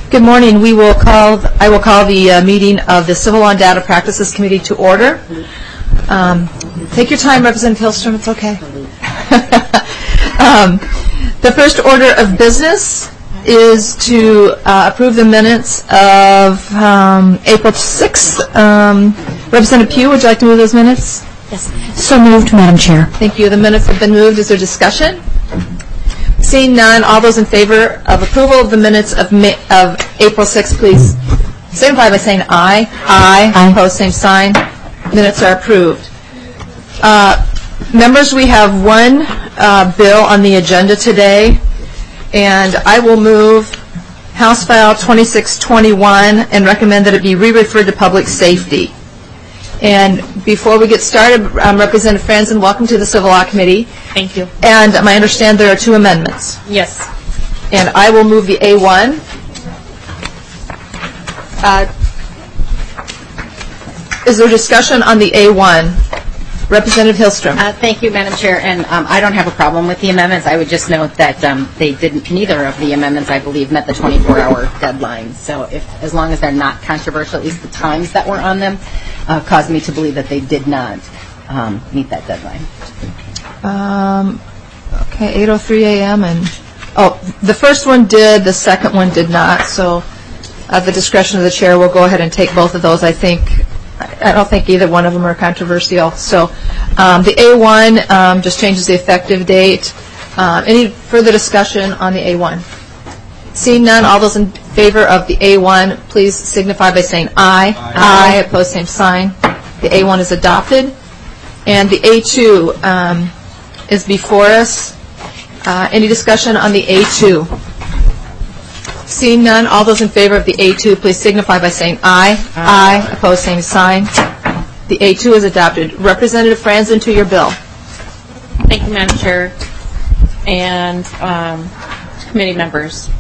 Good morning. I will call the meeting of the Civil Law and Data Practices Committee to order. Take your time, Representative Hillstrom. It's okay. The first order of business is to approve the minutes of April 6th. Representative Pugh, would you like to move those minutes? Yes. So moved, Madam Chair. Thank you. The minutes have been moved. Is there discussion? Seeing none, all those in favor of approval of the minutes of April 6th, please signify by saying aye. Aye. Opposed, same sign. Minutes are approved. Members, we have one bill on the agenda today, and I will move House File 2621 and recommend that it be re-referred to Public Safety. And before we get started, Representative Franzen, welcome to the Civil Law Committee. Thank you. And I understand there are two amendments. Yes. And I will move the A1. Is there discussion on the A1? Representative Hillstrom. Thank you, Madam Chair. And I don't have a problem with the amendments. I would just note that they didn't. Neither of the amendments, I believe, met the 24-hour deadline. So, as long as they're not controversial, at least the times that were on them caused me to believe that they did not meet that deadline. Okay, 8:03 a.m. and the first one did. The second one did not. So, at the discretion of the chair, we'll go ahead and take both of those. I don't think either one of them are controversial. So the A1 just changes the effective date. Any further discussion on the A1? Seeing none, all those in favor of the A1, please signify by saying aye. Aye. Opposed, same sign. The A1 is adopted. And the A2 is before us. Any discussion on the A2? Seeing none, all those in favor of the A2, please signify by saying aye. Aye. Opposed, same sign. The A2 is adopted. Representative Franzen, to your bill. Thank you, Madam Chair and committee members.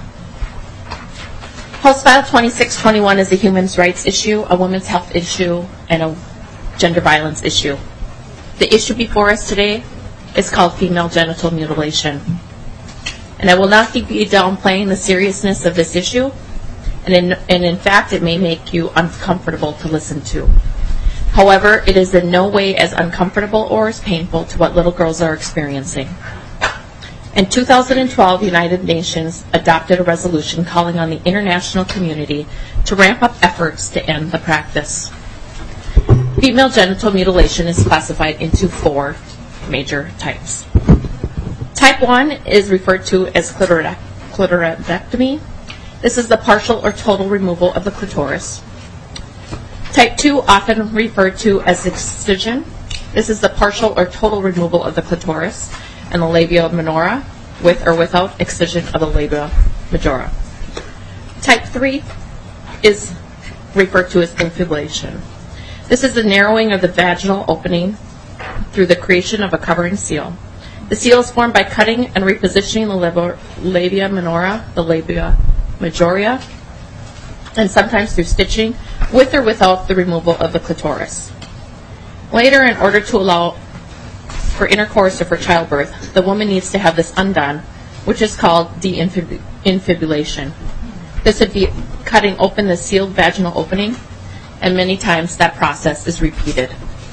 House File 2621 is a human rights issue, a women's health issue, and a gender violence issue. The issue before us today is called female genital mutilation. And I will not be downplaying the seriousness of this issue, and in fact, it may make you uncomfortable to listen to. However, it is in no way as uncomfortable or as painful to what little girls are experiencing. In 2012, the United Nations adopted a resolution calling on the international community to ramp up efforts to end the practice. Female genital mutilation is classified into 4 major types. Type 1 is referred to as clitoridectomy. This is the partial or total removal of the clitoris. Type 2, often referred to as excision. This is the partial or total removal of the clitoris and the labia minora, with or without excision of the labia majora. Type 3 is referred to as infibulation. This is the narrowing of the vaginal opening through the creation of a covering seal. The seal is formed by cutting and repositioning the labia minora, the labia majora, and sometimes through stitching, with or without the removal of the clitoris. Later, in order to allow for intercourse or for childbirth, the woman needs to have this undone, which is called de-infibulation. This would be cutting open the sealed vaginal opening, and many times that process is repeated.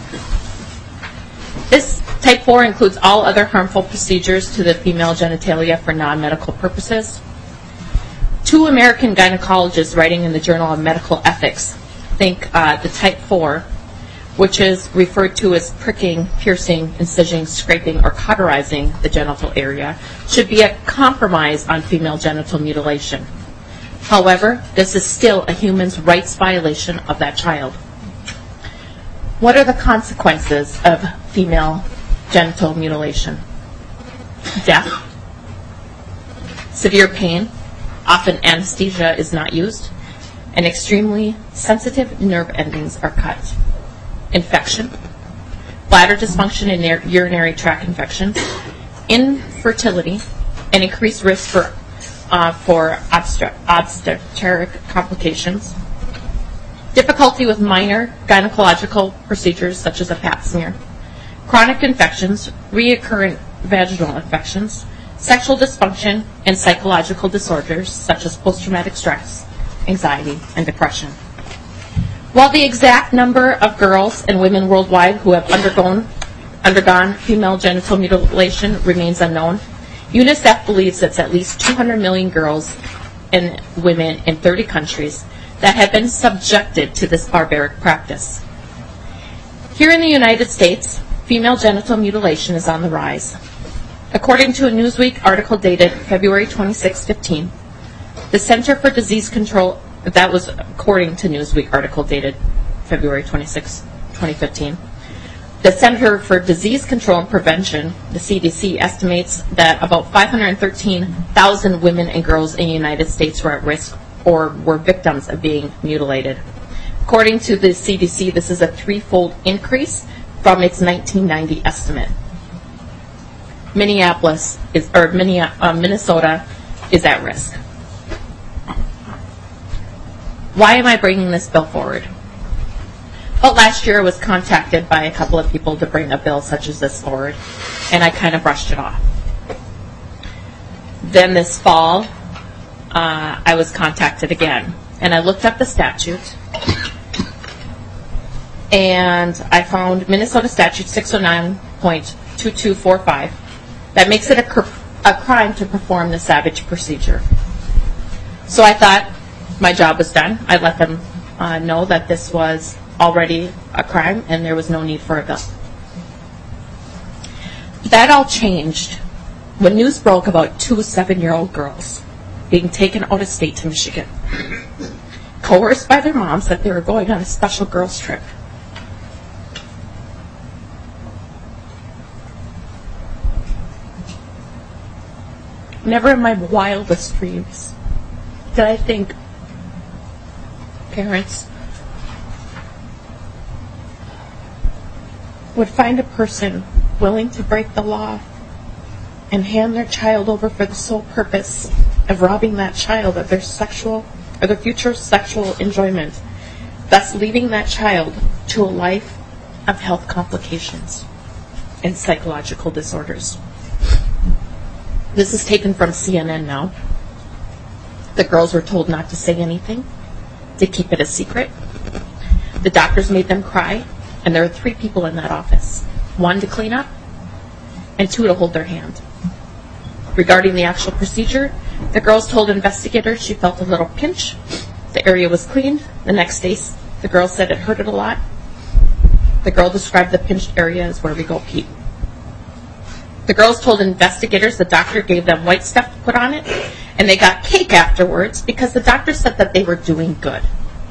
This Type 4 includes all other harmful procedures to the female genitalia for non-medical purposes. 2 American gynecologists writing in the Journal of Medical Ethics think the Type 4, which is referred to as pricking, piercing, incision, scraping, or cauterizing the genital area, should be a compromise on female genital mutilation. However, this is still a human rights violation of that child. What are the consequences of female genital mutilation? Death, severe pain, often anesthesia is not used, and extremely sensitive nerve endings are cut. Infection, bladder dysfunction and urinary tract infections, infertility, and increased risk for obstetric complications, difficulty with minor gynecological procedures such as a pap smear, chronic infections, recurrent vaginal infections, sexual dysfunction, and psychological disorders such as post-traumatic stress, anxiety, and depression. While the exact number of girls and women worldwide who have undergone female genital mutilation remains unknown, UNICEF believes it's at least 200 million girls and women in 30 countries that have been subjected to this barbaric practice. Here in the United States, female genital mutilation is on the rise. According to a Newsweek article dated February 26, 2015, the Center for Disease Control, that was according to Newsweek article dated February 26, 2015, the Center for Disease Control and Prevention, the CDC, estimates that about 513,000 women and girls in the United States were at risk or were victims of being mutilated. According to the CDC, this is a threefold increase from its 1990 estimate. Minnesota is at risk. Why am I bringing this bill forward? Well, last year I was contacted by a couple of people to bring a bill such as this forward, and I kind of brushed it off. Then this fall, I was contacted again, and I looked up the statute, and I found Minnesota Statute 609.2245 that makes it a crime to perform the savage procedure. So I thought my job was done. I let them know that this was already a crime and there was no need for a bill. That all changed when news broke about 2 7-year-old girls being taken out of state to Michigan, coerced by their moms that they were going on a special girls trip. Never in my wildest dreams did I think parents would find a person willing to break the law and hand their child over for the sole purpose of robbing that child of their sexual or their future sexual enjoyment, thus leaving that child to a life of health complications and psychological disorders. This is taken from CNN now. The girls were told not to say anything, to keep it a secret. The doctors made them cry, and there are 3 people in that office, 1 to clean up and 2 to hold their hand. Regarding the actual procedure, the girls told investigators she felt a little pinch. The area was cleaned. The next day, the girl said it hurted a lot. The girl described the pinched area as where we go pee. The girls told investigators the doctor gave them white stuff to put on it, and they got cake afterwards because the doctor said that they were doing good.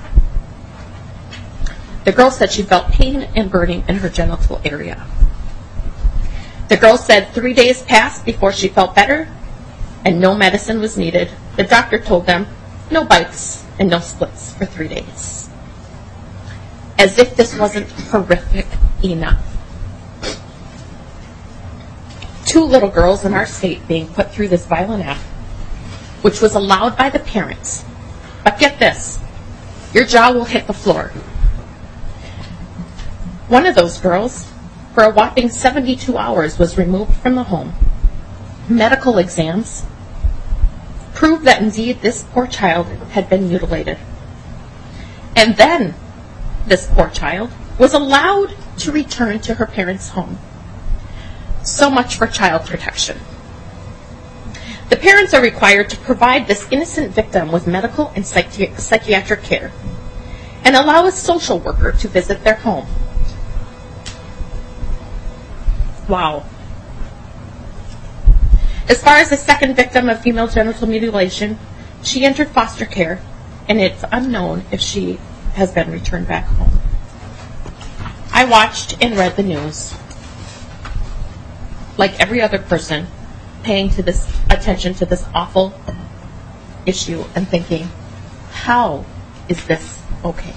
The girl said she felt pain and burning in her genital area. The girl said 3 days passed before she felt better, and no medicine was needed. The doctor told them no bites and no splits for 3 days. As if this wasn't horrific enough. 2 little girls in our state being put through this violent act, which was allowed by the parents. But get this, your jaw will hit the floor. One of those girls, for a whopping 72 hours, was removed from the home. Medical exams proved that indeed this poor child had been mutilated. And then this poor child was allowed to return to her parents' home. So much for child protection. The parents are required to provide this innocent victim with medical and psychiatric care and allow a social worker to visit their home. Wow. As far as the second victim of female genital mutilation, she entered foster care, and it's unknown if she has been returned back home. I watched and read the news, like every other person, paying attention to this awful issue and thinking, how is this okay?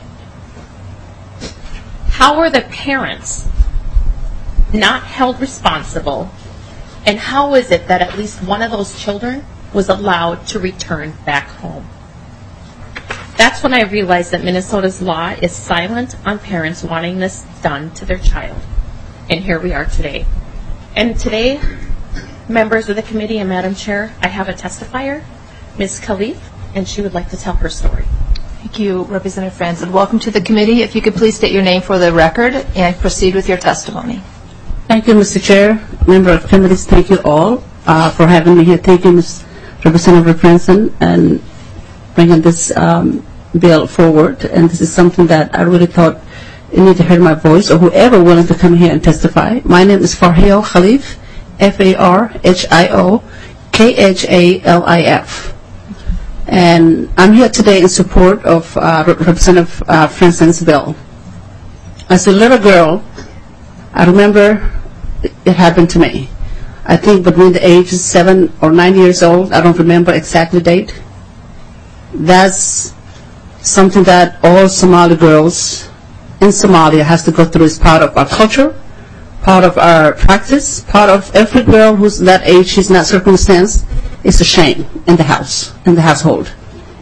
How are the parents not held responsible, and how is it that at least one of those children was allowed to return back home? That's when I realized that Minnesota's law is silent on parents wanting this done to their child. And here we are today. And today, Members of the committee and Madam Chair, I have a testifier, Ms. Khalif, and she would like to tell her story. Thank you, Representative Franzen. Welcome to the committee. If you could please state your name for the record and proceed with your testimony. Thank you, Mr. Chair, member of committees. Thank you all for having me here. Thank you, Ms. Representative Franzen, and bringing this bill forward. And this is something that I really thought you need to hear my voice, or whoever willing to come here and testify. My name is Farhio Khalif, Farhio Khalif. And I'm here today in support of Representative Franzen's bill. As a little girl, I remember it happened to me. I think between the ages 7 or 9 years old, I don't remember exactly date. That's something that all Somali girls in Somalia has to go through. As part of our culture, part of our practice, part of every girl who's that age, she's not circumstanced. It's a shame in the house, in the household.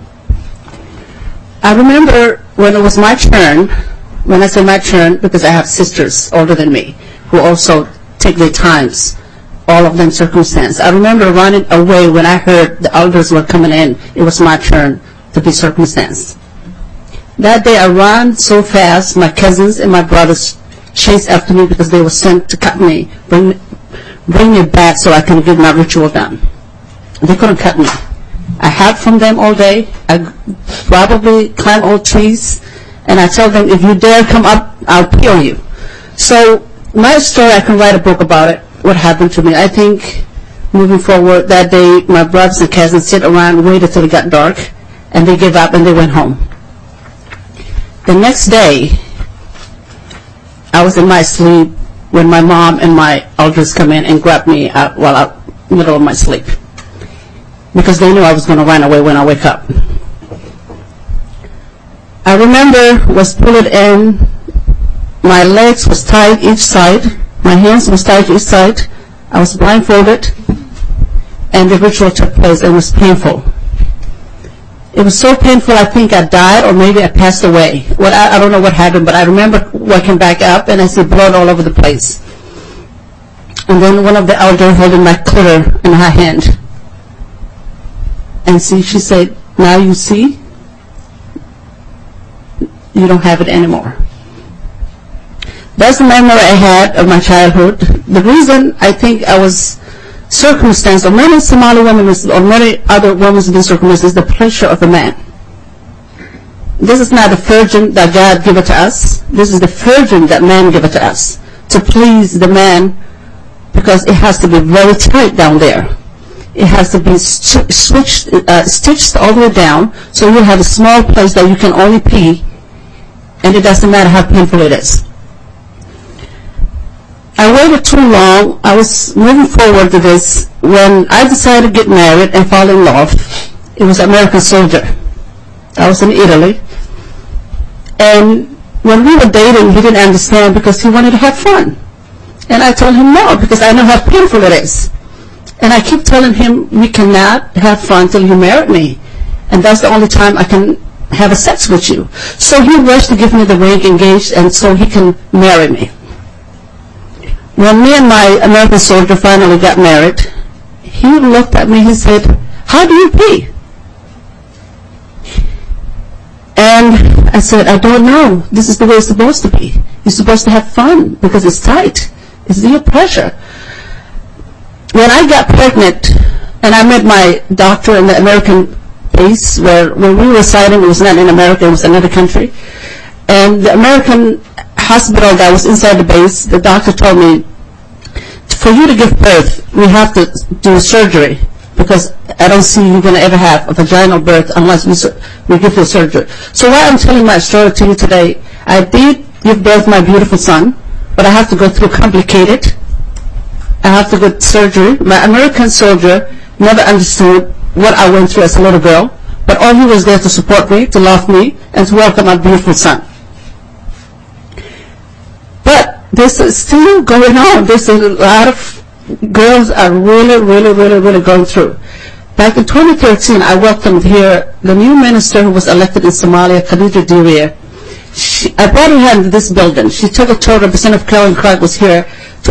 I remember when it was my turn, when I say my turn, because I have sisters older than me who also take their times, all of them circumstanced. I remember running away when I heard the elders were coming in. It was my turn to be circumstanced. That day I ran so fast, my cousins and my brothers chased after me because they were sent to cut me, bring me back so I can get my ritual done. They couldn't cut me. I hid from them all day. I probably climbed old trees, and I told them, if you dare come up, I'll pee on you. So my story, I can write a book about it, what happened to me. I think moving forward, that day my brothers and cousins sit around, waited till it got dark, and they gave up and they went home. The next day, I was in my sleep when my mom and my elders come in and grabbed me while I was in the middle of my sleep, because they knew I was going to run away when I wake up. I remember was pulled in, my legs was tied each side, my hands was tied each side, I was blindfolded, and the ritual took place. It was painful. It was so painful I think I died or maybe I passed away. I don't know what happened, but I remember waking back up and I see blood all over the place. And then one of the elders holding my clitter in her hand. And she said, now you see, you don't have it anymore. That's the memory I had of my childhood. The reason I think I was circumstanced, or many Somali women, or many other women in this circumstance, is the pressure of the man. This is not the virgin that God gave it to us. This is the virgin that man gave it to us, to please the man, because it has to be very tight down there. It has to be stitched all the way down, so you have a small place that you can only pee, and it doesn't matter how painful it is. I waited too long. I was moving forward to this. When I decided to get married and fall in love, it was an American soldier. I was in Italy. And when we were dating, he didn't understand because he wanted to have fun. And I told him no, because I know how painful it is. And I keep telling him, we cannot have fun till you marry me. And that's the only time I can have a sex with you. So he rushed to give me the ring, engaged, and so he can marry me. When me and my American soldier finally got married, he looked at me, he said, how do you pee? And I said, I don't know. This is the way it's supposed to be. You're supposed to have fun because it's tight. It's your pressure. When I got pregnant and I met my doctor in the American base, where when we were residing, it was not in America, it was another country. And the American hospital that was inside the base, the doctor told me, for you to give birth, we have to do surgery, because I don't see you going to ever have a vaginal birth unless we give you surgery. So why I'm telling my story to you today, I did give birth to my beautiful son, but I have to go through complicated. I have to go surgery. My American soldier never understood what I went through as a little girl, but all he was there to support me, to love me, and to welcome my beautiful son. But this is still going on. There's a lot of girls are really going through. Back in 2013, I welcomed here the new minister who was elected in Somalia, Khadija Diria. I brought her into this building. She took a tour. Representative Karen Clark was here to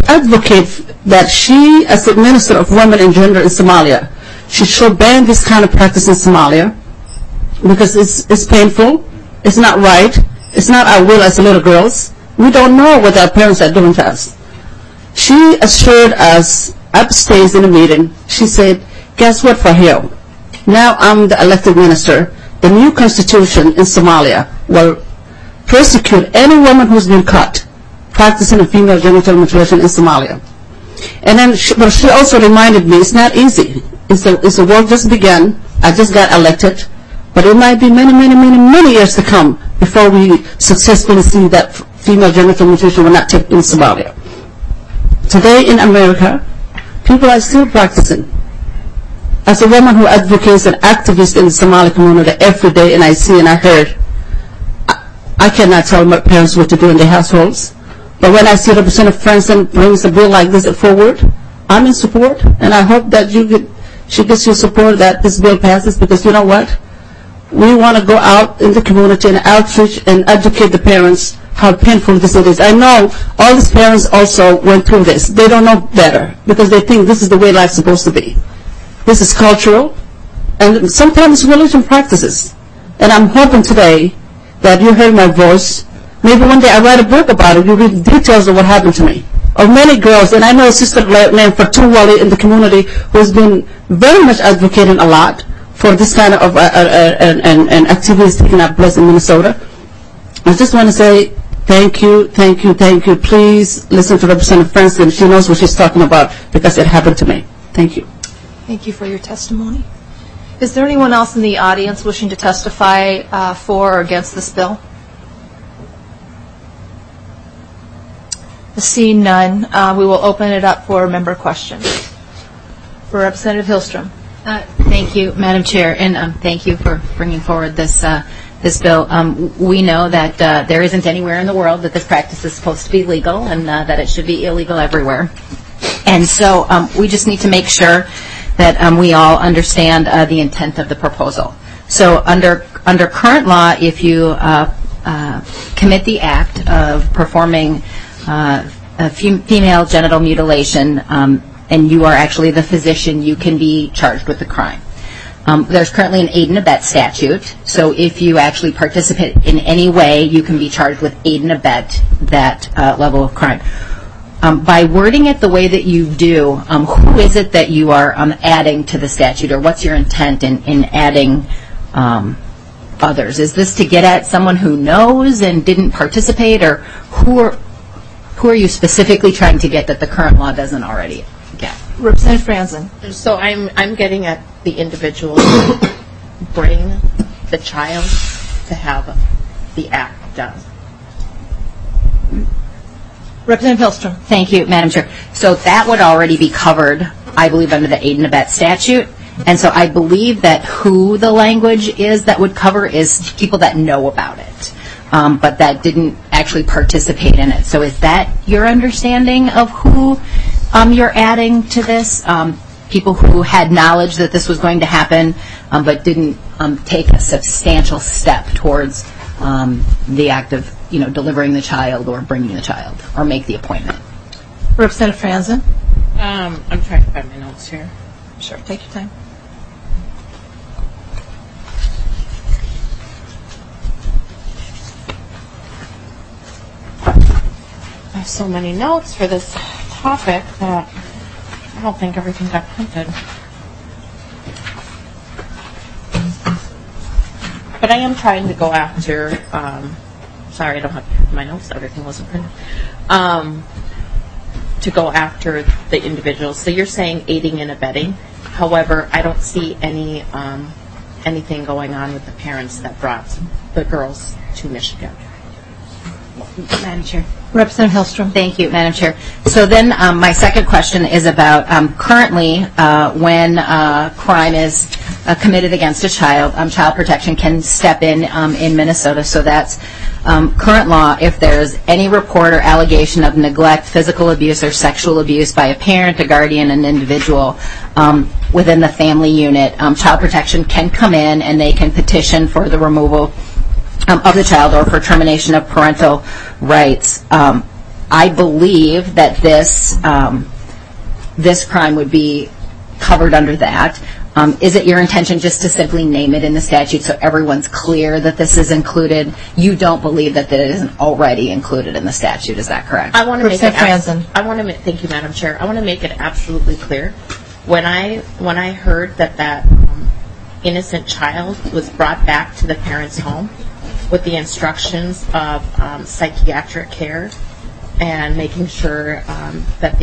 advocate that she, as the Minister of Women and Gender in Somalia, she should ban this kind of practice in Somalia because it's painful, it's not right, it's not our will as little girls. We don't know what our parents are doing to us. She assured us upstairs in a meeting, she said, guess what, Fahil? Now I'm the elected minister. The new constitution in Somalia will persecute any woman who's been caught practicing a female genital mutilation in Somalia. And then but she also reminded me it's not easy. It's a work just began. I just got elected. But it might be many years to come before we successfully see that female genital mutilation will not take in Somalia. Today in America, people are still practicing. As a woman who advocates and activist in the Somali community every day, and I see and I heard, I cannot tell my parents what to do in their households. But when I see Representative Franson brings a bill like this forward, I'm in support, and I hope that she gets your support that this bill passes, because you know what? We want to go out in the community and outreach and educate the parents how painful this is. I know all these parents also went through this. They don't know better because they think this is the way life's supposed to be. This is cultural, and sometimes religion practices. And I'm hoping today that you heard my voice. Maybe one day I write a book about it. You read details of what happened to me. Of many girls, and I know a sister named Fatou Wali in the community who has been very much advocating a lot for this kind of an activities taking up place in Minnesota. I just want to say thank you. Please listen to Representative Franson. She knows what she's talking about because it happened to me. Thank you. Thank you for your testimony. Is there anyone else in the audience wishing to testify for or against this bill? Seeing none, we will open it up for member questions. For Representative Hillstrom. Thank you, Madam Chair, and thank you for bringing forward this bill. We know that there isn't anywhere in the world that this practice is supposed to be legal, and that it should be illegal everywhere. And so we just need to make sure that we all understand the intent of the proposal. So under current law, if you commit the act of performing a female genital mutilation, and you are actually the physician, you can be charged with the crime. There's currently an aid and abet statute, so if you actually participate in any way, you can be charged with aid and abet that level of crime. By wording it the way that you do, who is it that you are adding to the statute, or what's your intent in adding others? Is this to get at someone who knows and didn't participate, or who are you specifically trying to get that the current law doesn't already get? Representative Franson. So I'm getting at the individual who bring the child to have the act done. Representative Hillstrom. Thank you, Madam Chair. So that would already be covered, I believe, under the aid and abet statute. And so I believe that who the language is that would cover is people that know about it, but that didn't actually participate in it. So is that your understanding of who you're adding to this? People who had knowledge that this was going to happen, but didn't take a substantial step towards the act of delivering the child or bringing the child or make the appointment. Representative Franson. I'm trying to find my notes here. Sure, take your time. I have so many notes for this topic that I don't think everything got printed. But I am trying to go after, sorry, I don't have my notes, everything wasn't printed, to go after the individuals. So you're saying aiding and abetting. However, I don't see anything going on with the parents that brought the girls to Michigan. Madam Chair. Representative Hillstrom. Thank you, Madam Chair. So then my second question is about currently when crime is committed against a child, Child Protection can step in Minnesota. So that's current law. If there's any report or allegation of neglect, physical abuse, or sexual abuse by a parent, a guardian, an individual within the family unit, Child Protection can come in and they can petition for the removal of the child or for termination of parental rights. I believe that this crime would be covered under that. Is it your intention just to simply name it in the statute so everyone's clear that this is included? You don't believe that it isn't already included in the statute, is that correct? I want to make it. Franzen. Thank you, Madam Chair. I want to make it absolutely clear. When I heard that innocent child was brought back to the parents' home with the instructions of psychiatric care and making sure that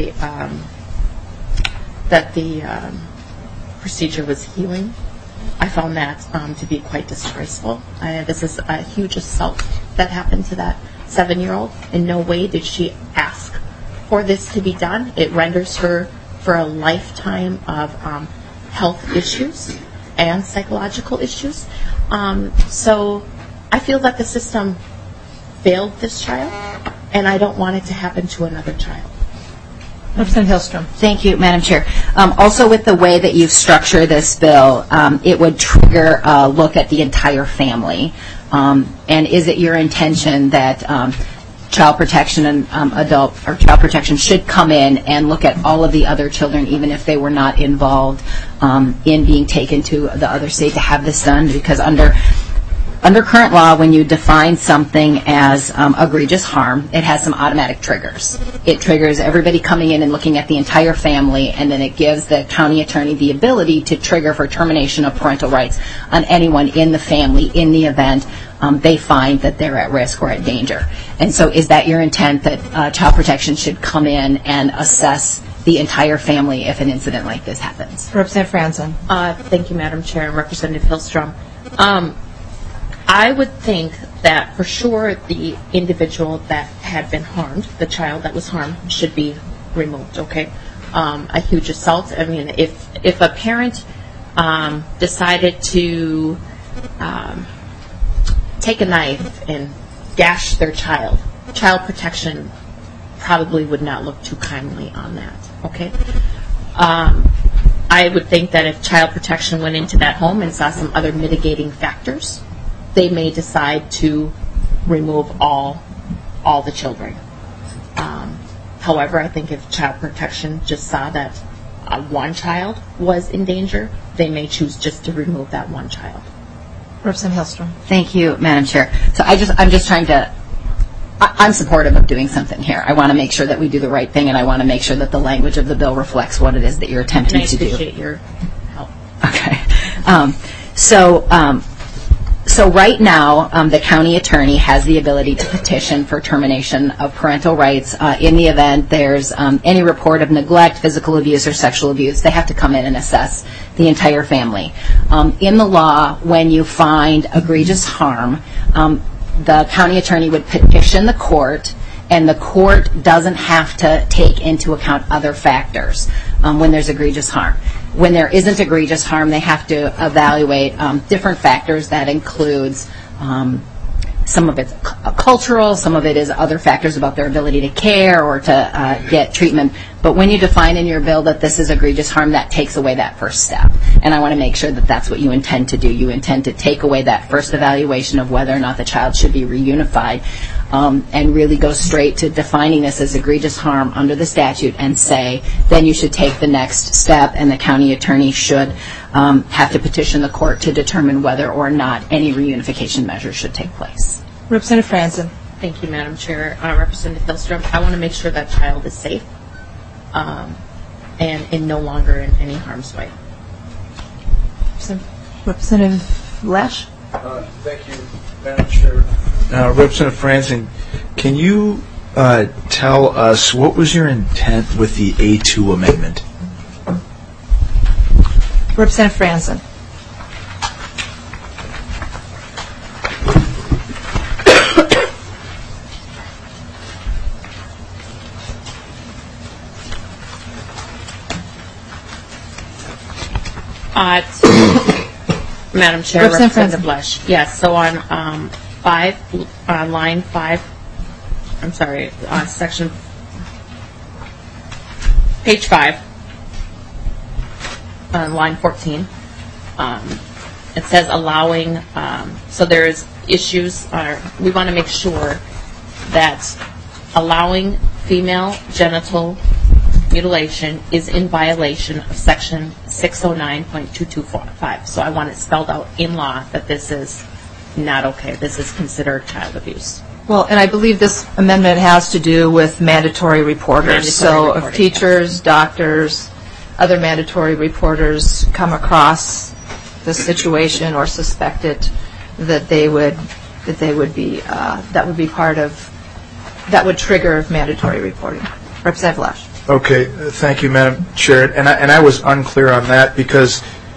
the procedure was healing, I found that to be quite disgraceful. This is a huge assault that happened to that 7-year-old. In no way did she ask for this to be done. It renders her for a lifetime of health issues and psychological issues. So I feel that the system failed this child, and I don't want it to happen to another child. Representative Hillstrom. Thank you, Madam Chair. Also, with the way that you've structured this bill, it would trigger a look at the entire family. And is it your intention that child protection and child protection should come in and look at all of the other children, even if they were not involved in being taken to the other state to have this done? Because under current law, when you define something as egregious harm, it has some automatic triggers. It triggers everybody coming in and looking at the entire family, and then it gives the county attorney the ability to trigger for termination of parental rights on anyone in the family in the event they find that they're at risk or at danger. And so is that your intent, that child protection should come in and assess the entire family if an incident like this happens? Representative Franzen. Thank you, Madam Chair, and Representative Hillstrom. I would think that for sure the individual that had been harmed, the child that was harmed, should be removed, okay? A huge assault. I mean, if a parent decided to take a knife and gash their child protection probably would not look too kindly on that, okay? I would think that if child protection went into that home and saw some other mitigating factors, they may decide to remove all the children. However, I think if child protection just saw that one child was in danger, they may choose just to remove that one child. Representative Hillstrom. Thank you, Madam Chair. So I'm just trying to, I'm supportive of doing something here. I want to make sure that we do the right thing, and I want to make sure that the language of the bill reflects what it is that you're attempting to do. And I appreciate your help. Okay. So right now, the county attorney has the ability to petition for termination of parental rights in the event there's any report of neglect, physical abuse, or sexual abuse. They have to come in and assess the entire family. In the law, when you find egregious harm, the county attorney would petition the court, and the court doesn't have to take into account other factors when there's egregious harm. When there isn't egregious harm, they have to evaluate different factors. That includes some of it's cultural, some of it is other factors about their ability to care or to get treatment. But when you define in your bill that this is egregious harm, that takes away that first step. And I want to make sure that that's what you intend to do. You intend to take away that first evaluation of whether or not the child should be reunified and really go straight to defining this as egregious harm under the statute and say, then you should take the next step, and the county attorney should have to petition the court to determine whether or not any reunification measures should take place. Representative Franzen. Thank you, Madam Chair. Representative Hillstrom, I want to make sure that child is safe and no longer in any harm's way. Representative Lash. Thank you, Madam Chair. Representative Franzen, can you tell us what was your intent with the A2 amendment? Representative Franzen. Madam Chair, Representative Lesh. Yes, so on line 5, I'm sorry, section, page 5, on line 14, it says allowing, so there's issues, we want to make sure that allowing female genital mutilation is in violation of Section 609.2245. So I want it spelled out in law that this is not okay. This is considered child abuse. Well, and I believe this amendment has to do with mandatory reporters. So if teachers, doctors, other mandatory reporters come across this situation or suspect it, that would trigger mandatory reporting. Representative Lash. Okay, thank you, Madam Chair. And I was unclear on that because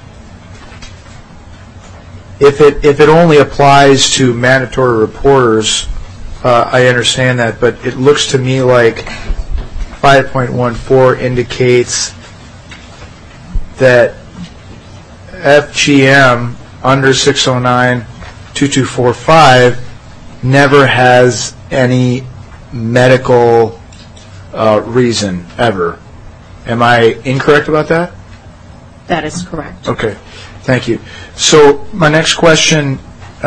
if it only applies to mandatory reporters, I understand that, but it looks to me like 5.14 indicates that FGM under 609.2245 never has any medical reason ever. Am I incorrect about that? That is correct. Okay, thank you. So my next question,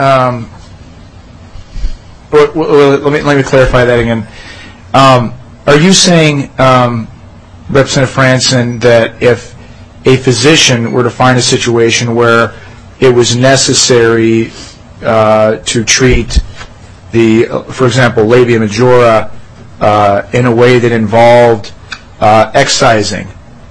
let me clarify that again. Are you saying, Representative Franson, that if a physician were to find a situation where it was necessary to treat for example, labia majora in a way that involved excising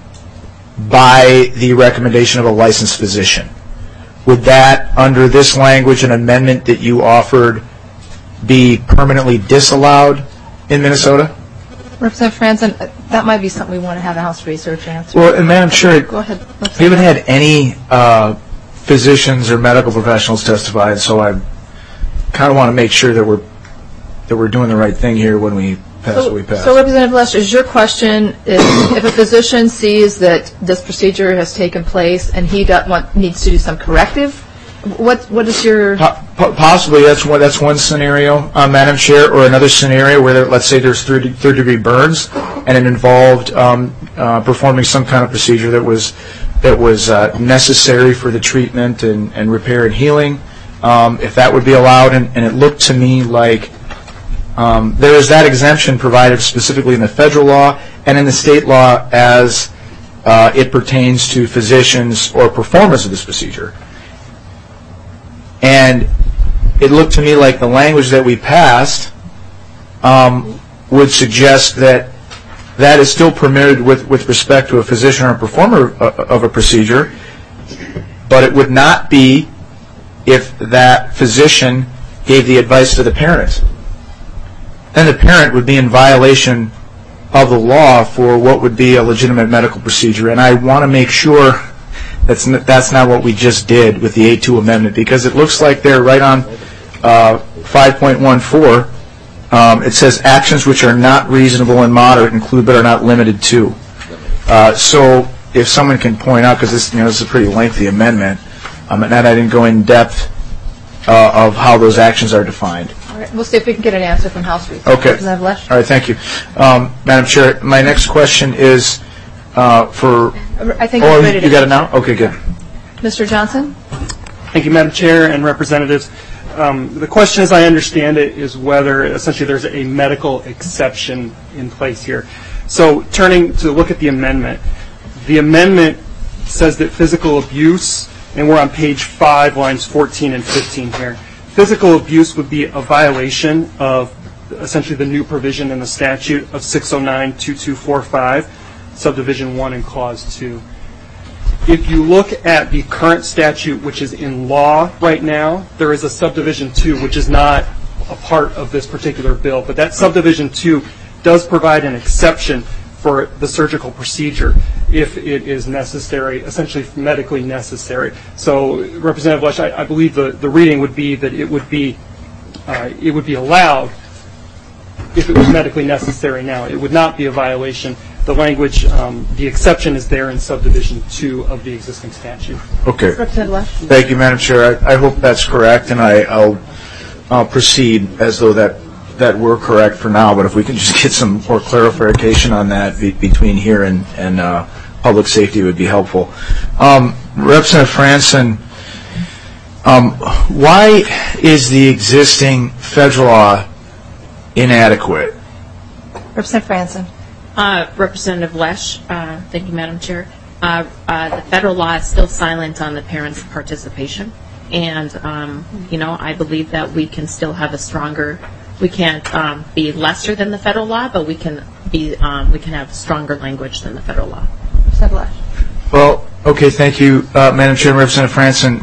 by the recommendation of a licensed physician, would that, under this language and amendment that you offered, be permanently disallowed in Minnesota? Representative Franson, that might be something we want to have a House research answer. Well, and Madam Chair, go ahead. We haven't had any physicians or medical professionals testify, so I kind of want to make sure that we're doing the right thing here when we pass what we pass. So, Representative Lester, is your question if a physician sees that this procedure has taken place and he needs to do some corrective? What is your... Possibly that's one scenario, Madam Chair, or another scenario where, let's say, there's third-degree burns and it involved performing some kind of procedure that was necessary for the treatment and repair and healing. If that would be allowed, and it looked to me like there is that exemption provided specifically in the federal law and in the state law as it pertains to physicians or performers of this procedure. And it looked to me like the language that we passed would suggest that that is still permitted with respect to a physician or a performer of a procedure, but it would not be if that physician gave the advice to the parent. Then the parent would be in violation of the law for what would be a legitimate medical procedure. And I want to make sure that's not what we just did with the A2 amendment, because it looks like they're right on 5.14. It says actions which are not reasonable and moderate include but are not limited to. So if someone can point out, because this is a pretty lengthy amendment, and I didn't go in depth of how those actions are defined. All right, we'll see if we can get an answer from House Research. Okay. Representative Lesh. All right, thank you. Madam Chair, my next question is for... I think we're ready to... You got it now? Okay, good. Mr. Johnson? Thank you, Madam Chair and Representatives. The question, as I understand it, is whether essentially there's a medical exception in place here. So turning to look at the amendment says that physical abuse, and we're on page 5, lines 14 and 15 here. Physical abuse would be a violation of essentially the new provision in the statute of 609.2245, subdivision 1 and clause 2. If you look at the current statute, which is in law right now, there is a subdivision 2, which is not a part of this particular bill, but that subdivision 2 does provide an exception for the surgical procedure if it is necessary, essentially medically necessary. So, Representative Lesh, I believe the reading would be that it would be allowed if it was medically necessary now. It would not be a violation. The language, the exception is there in subdivision 2 of the existing statute. Okay. Representative Lesh. Thank you, Madam Chair. I hope that's correct, and I'll proceed as though that we're correct for now, but if we can just get some more clarification on that between here and public safety would be helpful. Representative Franson, why is the existing federal law inadequate? Representative Franson. Representative Lesh, thank you, Madam Chair. The federal law is still silent on the parents' participation, and I believe that we can still have a stronger. We can't be lesser than the federal law, but we can have stronger language than the federal law. Representative Lesh. Well, okay, thank you, Madam Chair and Representative Franson.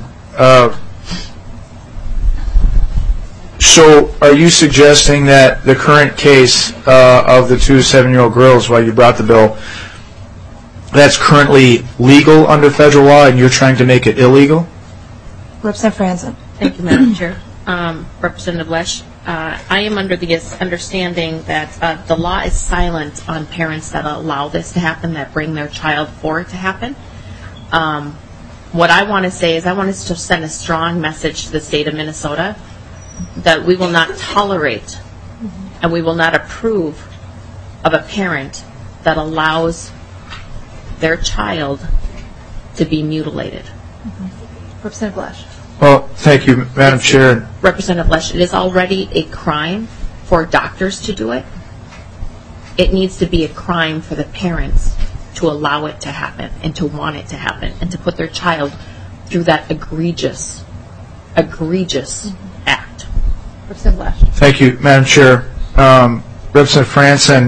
So are you suggesting that the current case of the 2 7-year-old girls, while you brought the bill, that's currently legal under federal law and you're trying to make it illegal? Representative Franson. Thank you, Madam Chair. Representative Lesh, I am under the understanding that the law is silent on parents that allow this to happen, that bring their child for it to happen. What I want to say is I want us to send a strong message to the state of Minnesota that we will not tolerate and we will not approve of a parent that allows their child to be mutilated. Representative Lesh. Well, thank you, Madam Chair. Representative Lesh, it is already a crime for doctors to do it. It needs to be a crime for the parents to allow it to happen and to want it to happen and to put their child through that egregious act. Representative Lesh. Thank you, Madam Chair. Representative Franson,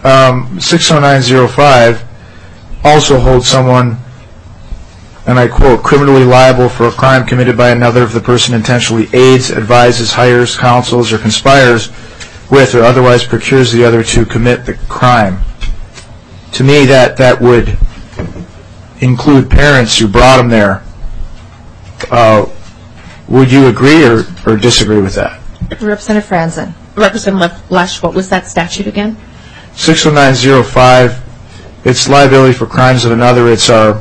60905 also holds someone, and I quote, criminally liable for a crime committed by another if the person intentionally aids, advises, hires, counsels, or conspires with or otherwise procures the other to commit the crime. To me, that would include parents who brought them there. Would you agree or disagree with that? Representative Franson. Representative Lesh, what was that statute again? 60905. It's liability for crimes of another. It's our,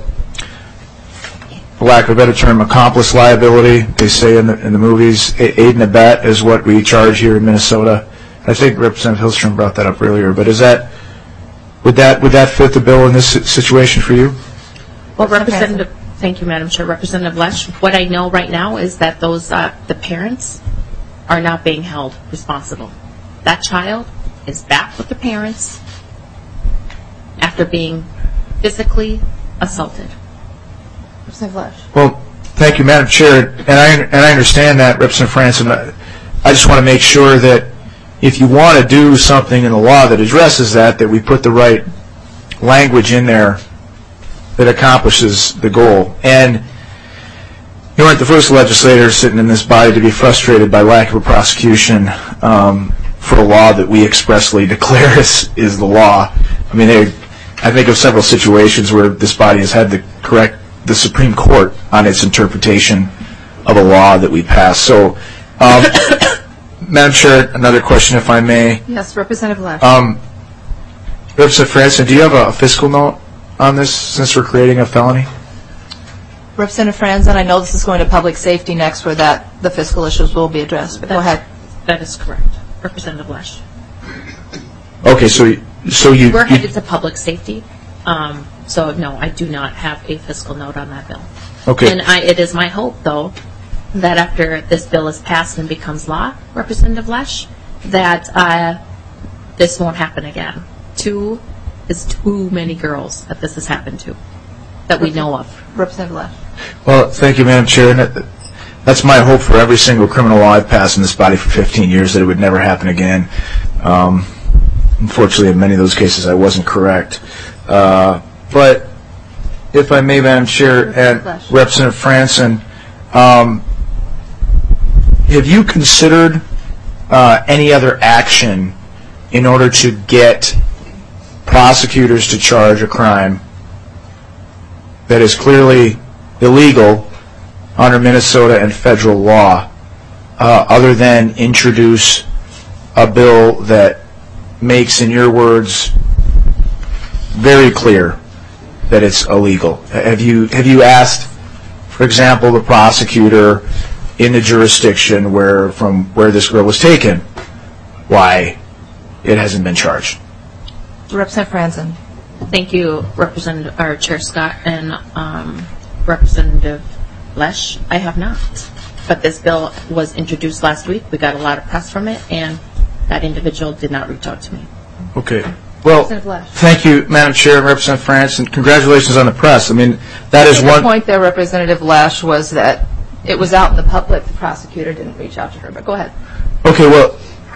for lack of a better term, accomplice liability. They say in the movies, aid and abet is what we charge here in Minnesota. I think Representative Hillstrom brought that up earlier. But would that fit the bill in this situation for you? Well, thank you, Madam Chair. Representative Lesh, what I know right now is that those the parents are not being held responsible. That child is back with the parents after being physically assaulted. Representative Lesh. Well, thank you, Madam Chair, and I understand that, Representative Franson. I just want to make sure that if you want to do something in the law that addresses that we put the right language in there that accomplishes the goal. And you aren't the first legislator sitting in this body to be frustrated by lack of a prosecution for a law that we expressly declare is the law. I mean, I think of several situations where this body has had to correct the Supreme Court on its interpretation of a law that we pass. So, Madam Chair, another question, if I may. Yes, Representative Lesh. Representative Franson, do you have a fiscal note on this since we're creating a felony? Representative Franson, I know this is going to public safety next where the fiscal issues will be addressed, but go ahead. That is correct. Representative Lesh. Okay, so you... We're headed to public safety, so no, I do not have a fiscal note on that bill. Okay. And it is my hope, though, that after this bill is passed and becomes law, Representative Lesh, that this won't happen again. Too many girls that this has happened to, that we know of. Representative Lesh. Well, thank you, Madam Chair. And that's my hope for every single criminal law I've passed in this body for 15 years, that it would never happen again. Unfortunately, in many of those cases, I wasn't correct. But if I may, Madam Chair, and Representative Franson, have you considered any other action in order to get prosecutors to charge a crime that is clearly illegal under Minnesota and federal law, other than introduce a bill that makes, in your words, very clear that it's illegal? Have you asked, for example, the prosecutor in the jurisdiction from where this girl was taken, why it hasn't been charged? Representative Franson. Thank you, Chair Scott and Representative Lesh. I have not. But this bill was introduced last week. We got a lot of press from it, and that individual did not reach out to me. Okay. Well, Representative Lesh. thank you, Madam Chair and Representative France, and congratulations on the press. I mean, that is The one. point there, Representative Lesh, was that it was out in the public. The prosecutor didn't reach out to her. But go ahead. Okay, well,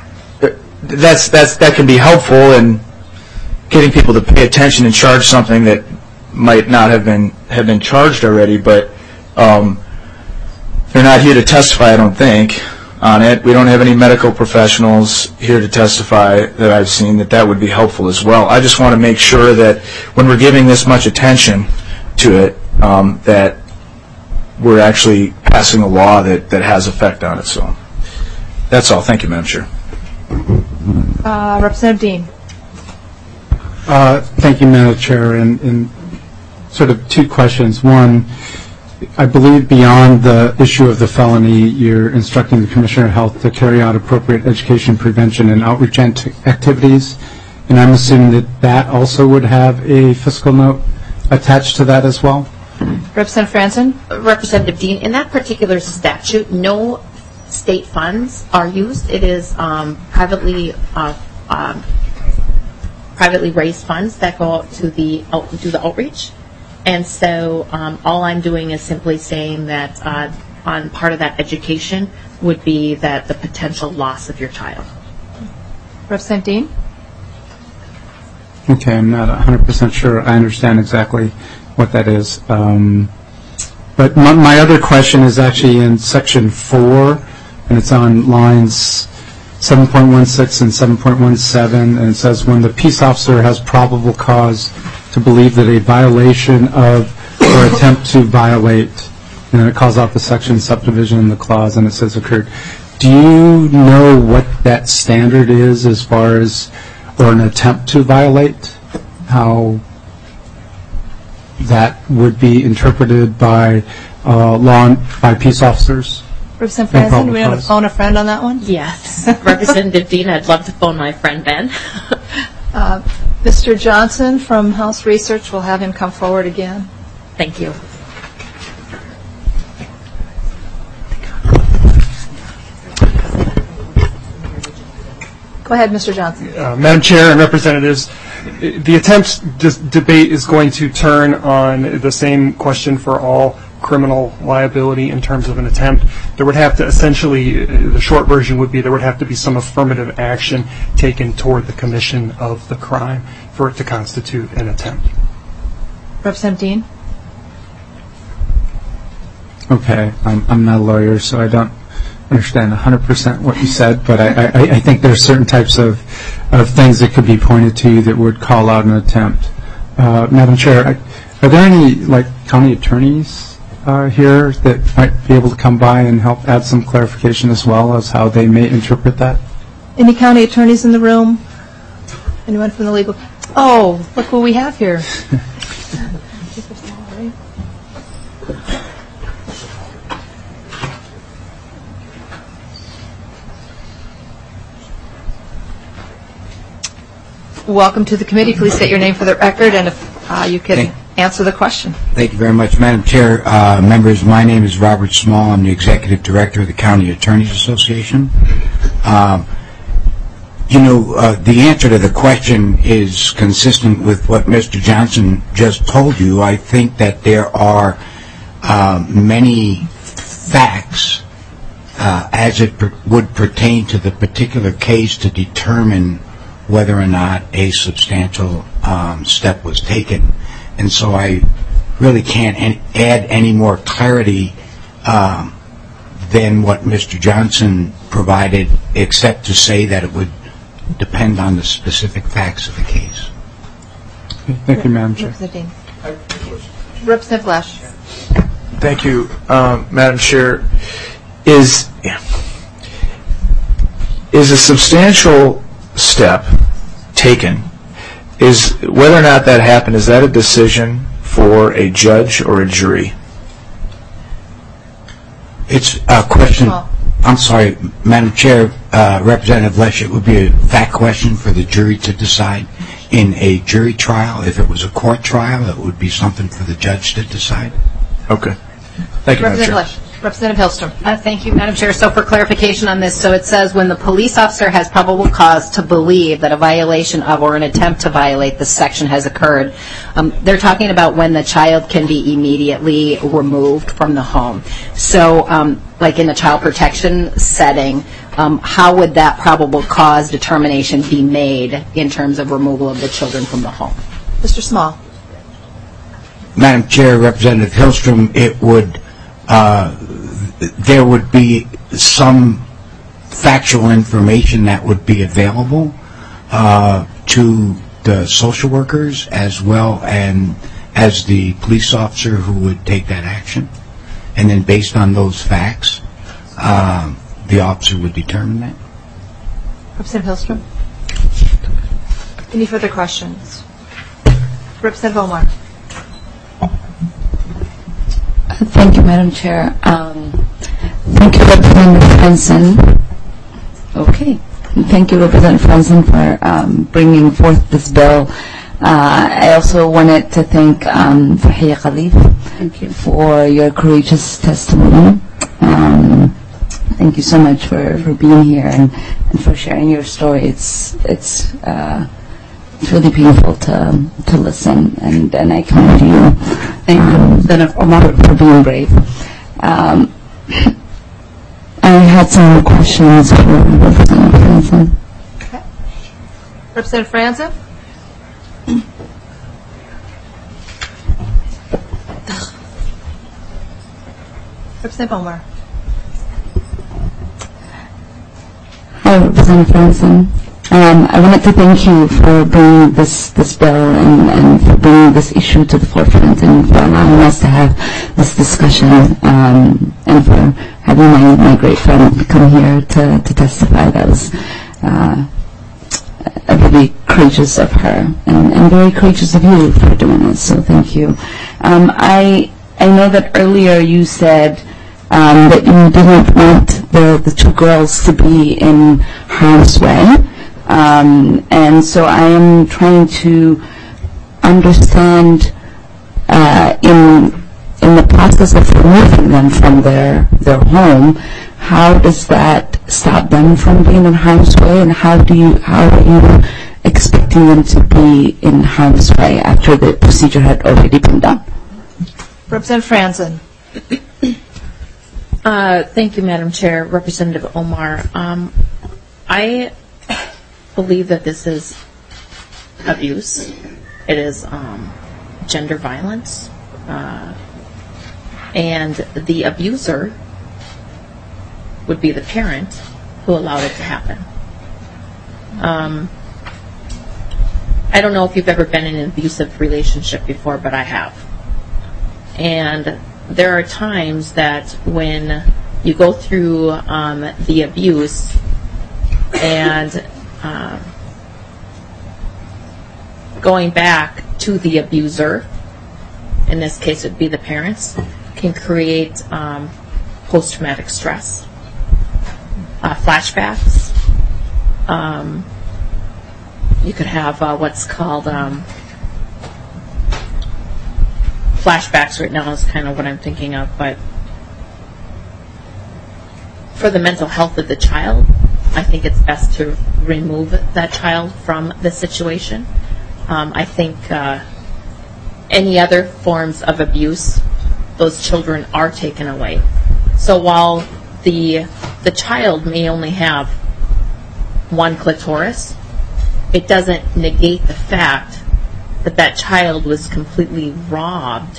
that can be helpful in getting people to pay attention and charge something that might not have been charged already. But they're not here to testify, I don't think, on it. We don't have any medical professionals here to testify that I've seen. That would be helpful as well. I just want to make sure that when we're giving this much attention to it, that we're actually passing a law that has effect on it. So that's all. Thank you, Madam Chair. Representative Dean. Thank you, Madam Chair. And sort of two questions. One, I believe beyond the issue of the felony, you're instructing the Commissioner of Health to carry out appropriate education, prevention, and outreach activities. And I'm assuming that that also would have a fiscal note attached to that as well? Representative Franson. Representative Dean, in that particular statute, no state funds are used. It is privately raised funds that go out to do the outreach. And so all I'm doing is simply saying that on part of that education would be that the potential loss of your child. Representative Dean. Okay, I'm not 100% sure I understand exactly what that is. But my other question is actually in Section 4, and it's on lines 7.16 and 7.17, and it says when the peace officer has probable cause to believe that a violation of or attempt to violate, and then it calls out the section, subdivision, and the clause, and it says occurred. Do you know what that standard is as far as, or an attempt to violate, how that would be interpreted by by peace officers? Representative Franson, do we want to phone a friend on that one? Yes. Representative Dean, I'd love to phone my friend Ben. Mr. Johnson from House Research, we'll have him come forward again. Thank you. Go ahead, Mr. Johnson. Madam Chair and Representatives, the attempt debate is going to turn on the same question for all criminal liability in terms of an attempt. There would have to essentially, the short version would be there would have to be some affirmative action taken toward the commission of the crime for it to constitute an attempt. Representative Dean. Okay, I'm not a lawyer, so I don't understand 100% what you said, but I think there are certain types of things that could be pointed to that would call out an attempt. Madam Chair, are there any county attorneys here that might be able to come by and help add some clarification as well as how they may interpret that? Any county attorneys in the room? Anyone from the legal? Oh, look who we have here. Welcome to the committee. Please state your name for the record, and if you can answer the question. Thank you very much, Madam Chair. Members, my name is Robert Small. I'm the Executive Director of the County Attorneys Association. The answer to the question is consistent with what Mr. Johnson just told you. I think that there are many facts as it would pertain to the particular case to determine whether or not a substantial step was taken. And so I really can't add any more clarity than what Mr. Johnson provided, except to say that it would depend on the specific facts of the case. Thank you, Madam Chair. Representative Lesh. Thank you, Madam Chair. Is a substantial step taken, is whether or not that happened, is that a decision for a judge or a jury? It's a question, I'm sorry, Madam Chair, Representative Lesh, it would be a fact question for the jury to decide. In a jury trial, if it was a court trial, it would be something for the judge to decide. Okay. Thank you, Madam Chair. Representative Lesh. Representative Hillstrom. Thank you, Madam Chair. So for clarification on this, so it says when the police officer has probable cause to believe that a violation of or an attempt to violate this section has occurred, they're talking about when the child can be immediately removed from the home. So like in the child protection setting, how would that probable cause determination be made in terms of removal of the children from the home? Mr. Small. Madam Chair, Representative Hillstrom, it would, there would be some factual information that would be available to the social workers as well and as the police officer who would take that action. And then based on those facts, the officer would determine that. Representative Hillstrom. Any further questions? Representative Omar. Thank you, Madam Chair. Thank you, Representative Franzen. Okay. Thank you, Representative Franzen, for bringing forth this bill. I also wanted to thank Farhiya Khalif. Thank you for your courageous testimony. Thank you so much for being here and for sharing your story. It's really painful to listen, and I commend you. Thank you, Representative Omar, for being brave. I had some questions for Representative Franzen. Okay. Representative Franzen. Representative Omar. Hi, Representative Franzen. I wanted to thank you for bringing this bill and for bringing this issue to the forefront and for allowing us to have this discussion and for having my great friend come here to testify. That was really courageous of her and very courageous of you for doing this, so thank you. I know that earlier you said that you didn't want the two girls to be in harm's way. And so I am trying to understand in the process of removing them from their home, how does that stop them from being in harm's way, and how are you expecting them to be in harm's way after the procedure had already been done? Representative Franzen. Thank you, Madam Chair. Representative Omar. I believe that this is abuse. It is gender violence. And the abuser would be the parent who allowed it to happen. I don't know if you've ever been in an abusive relationship before, but I have. And there are times that when you go through the abuse and going back to the abuser, in this case it would be the parents, can create post-traumatic stress, flashbacks. You could have what's called flashbacks right now is kind of what I'm thinking of, but for the mental health of the child, I think it's best to remove that child from the situation. I think any other forms of abuse, those children are taken away. So while the child may only have one clitoris, it doesn't negate the fact that that child was completely robbed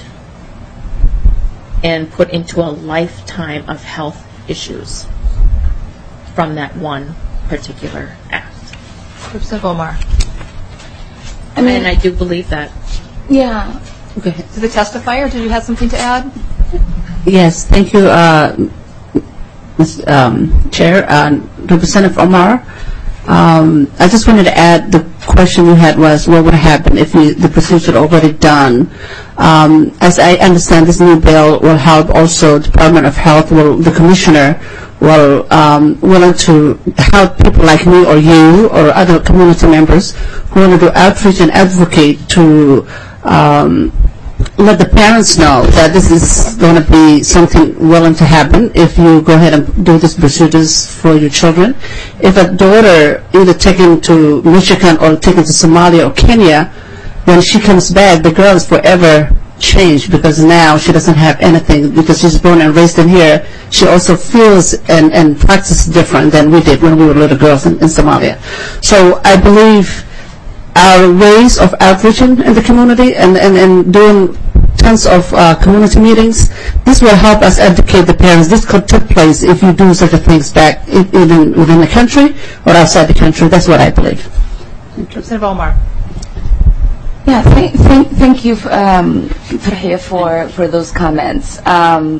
and put into a lifetime of health issues from that one particular act. Representative Omar. And I do believe that. Yeah. Okay. Did the testifier, did you have something to add? Yes, thank you, Ms. Chair. Representative Omar, I just wanted to add, the question you had was what would happen if the procedure had already done. As I understand, this new bill will help also Department of Health, the commissioner will willing to help people like me or you or other community members who want to do outreach and advocate to let the parents know that this is going to be something willing to happen if you go ahead and do these procedures for your children. If a daughter either taken to Michigan or taken to Somalia or Kenya, when she comes back, the girl is forever changed because now she doesn't have anything because she's born and raised in here. She also feels and practices different than we did when we were little girls in Somalia. So I believe our ways of outreaching in the community and doing tons of community meetings, this will help us educate the parents. This could take place if you do such a things back even within the country or outside the country. That's what I believe. Representative Omar. Yeah, thank you, Farhia, for those comments. I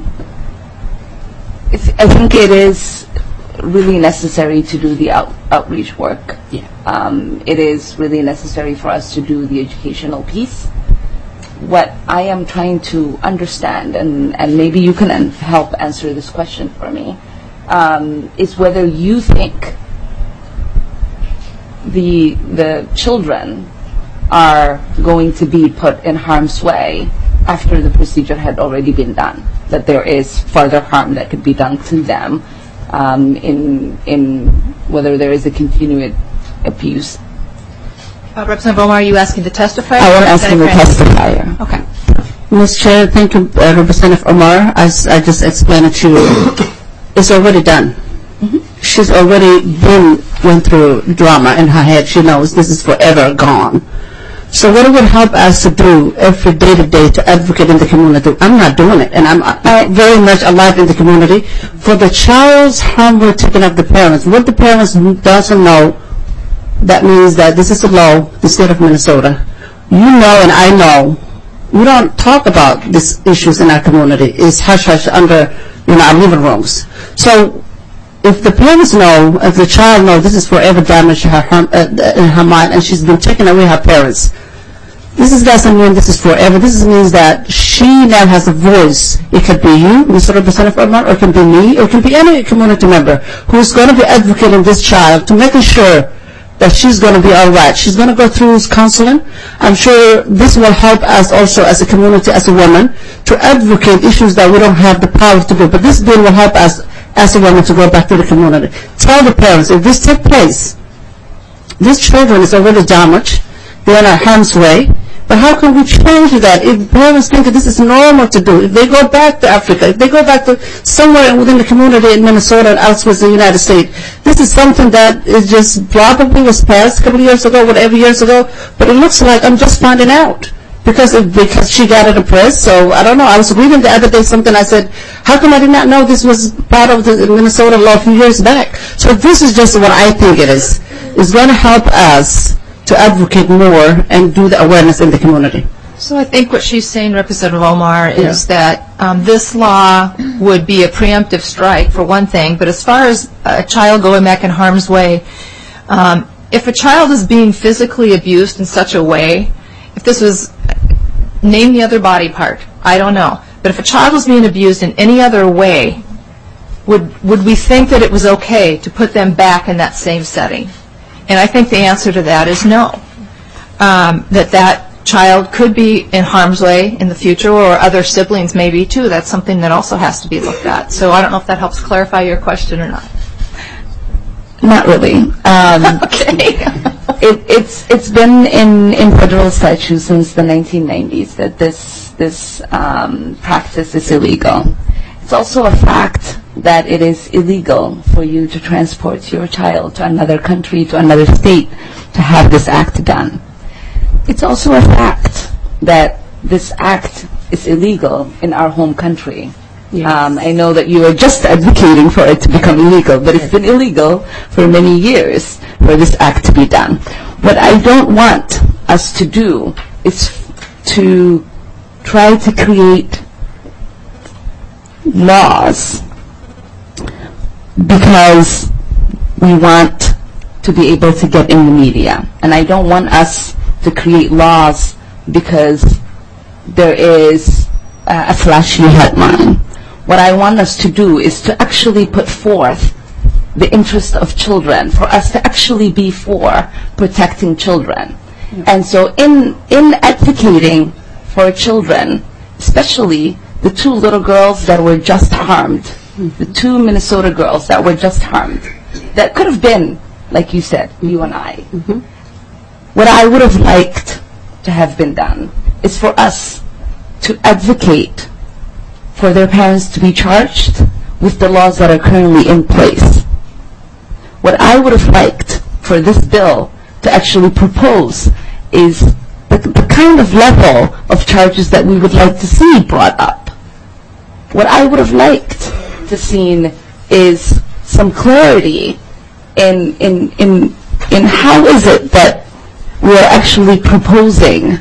think it is really necessary to do the outreach work. Yeah. It is really necessary for us to do the educational piece. What I am trying to understand, and maybe you can help answer this question for me, is whether you think the children are going to be put in harm's way after the procedure had already been done, that there is further harm that could be done to them in whether there is a continued abuse. Representative Omar, are you asking to testify? I want to ask the testifier. Okay. Ms. Chair, thank you, Representative Omar. As I just explained to you, it's already done. She's already went through drama in her head. She knows this is forever gone. So what it would help us to do every day to day to advocate in the community, I'm not doing it, and I'm very much alive in the community. For the child's harm we're taking of the parents, what the parents doesn't know, that means that this is the law, the state of Minnesota. You know and I know, we don't talk about these issues in our community. It's hush-hush under our living rooms. So if the parents know, if the child knows this is forever damage in her mind and she's been taking away her parents, this doesn't mean this is forever. This means that she now has a voice. It could be you, Mr. Representative Omar, or it can be me, or it can be any community member who's going to be advocating this child to making sure that she's going to be all right. She's going to go through counseling. I'm sure this will help us also as a community, as a woman, to advocate issues that we don't have the power to do. But this bill will help us as a woman to go back to the community. Tell the parents, if this takes place, these children is already damaged. They're in harm's way. But how can we change that if parents think that this is normal to do? If they go back to Africa, if they go back to somewhere within the community in Minnesota and elsewhere in the United States, this is something that is just probably was passed a couple of years ago, whatever years ago, but it looks like I'm just finding out. Because she got it in press, so I don't know. I was reading the other day something, I said, how come I did not know this was part of the Minnesota law a few years back? So this is just what I think it is. It's going to help us to advocate more and do the awareness in the community. So I think what she's saying, Representative Omar, is that this law would be a preemptive strike, for one thing, but as far as a child going back in harm's way, if a child is being physically abused in such a way, if this was, name the other body part, I don't know, but if a child was being abused in any other way, would we think that it was okay to put them back in that same setting? And I think the answer to that is no. That child could be in harm's way in the future, or other siblings maybe too. That's something that also has to be looked at. So I don't know if that helps clarify your question or not. Not really. Okay. It's been in federal statute since the 1990s that this practice is illegal. It's also a fact that it is illegal for you to transport your child to another country, to another state, to have this act done. It's also a fact that this act is illegal in our home country. Yes. I know that you are just advocating for it to become illegal, but it's been illegal for many years for this act to be done. What I don't want us to do is to try to create laws because we want to be able to get in the media. And I don't want us to create laws because there is a flashy headline. What I want us to do is to actually put forth the interest of children, for us to actually be for protecting children. And so in advocating for children, especially the two little girls that were just harmed, the two Minnesota girls that were just harmed, that could have been, like you said, you and I. What I would have liked to have been done is for us to advocate for their parents to be charged with the laws that are currently in place. What I would have liked for this bill to actually propose is the kind of level of charges that we would like to see brought up. What I would have liked to see is some clarity in how is it that we're actually proposing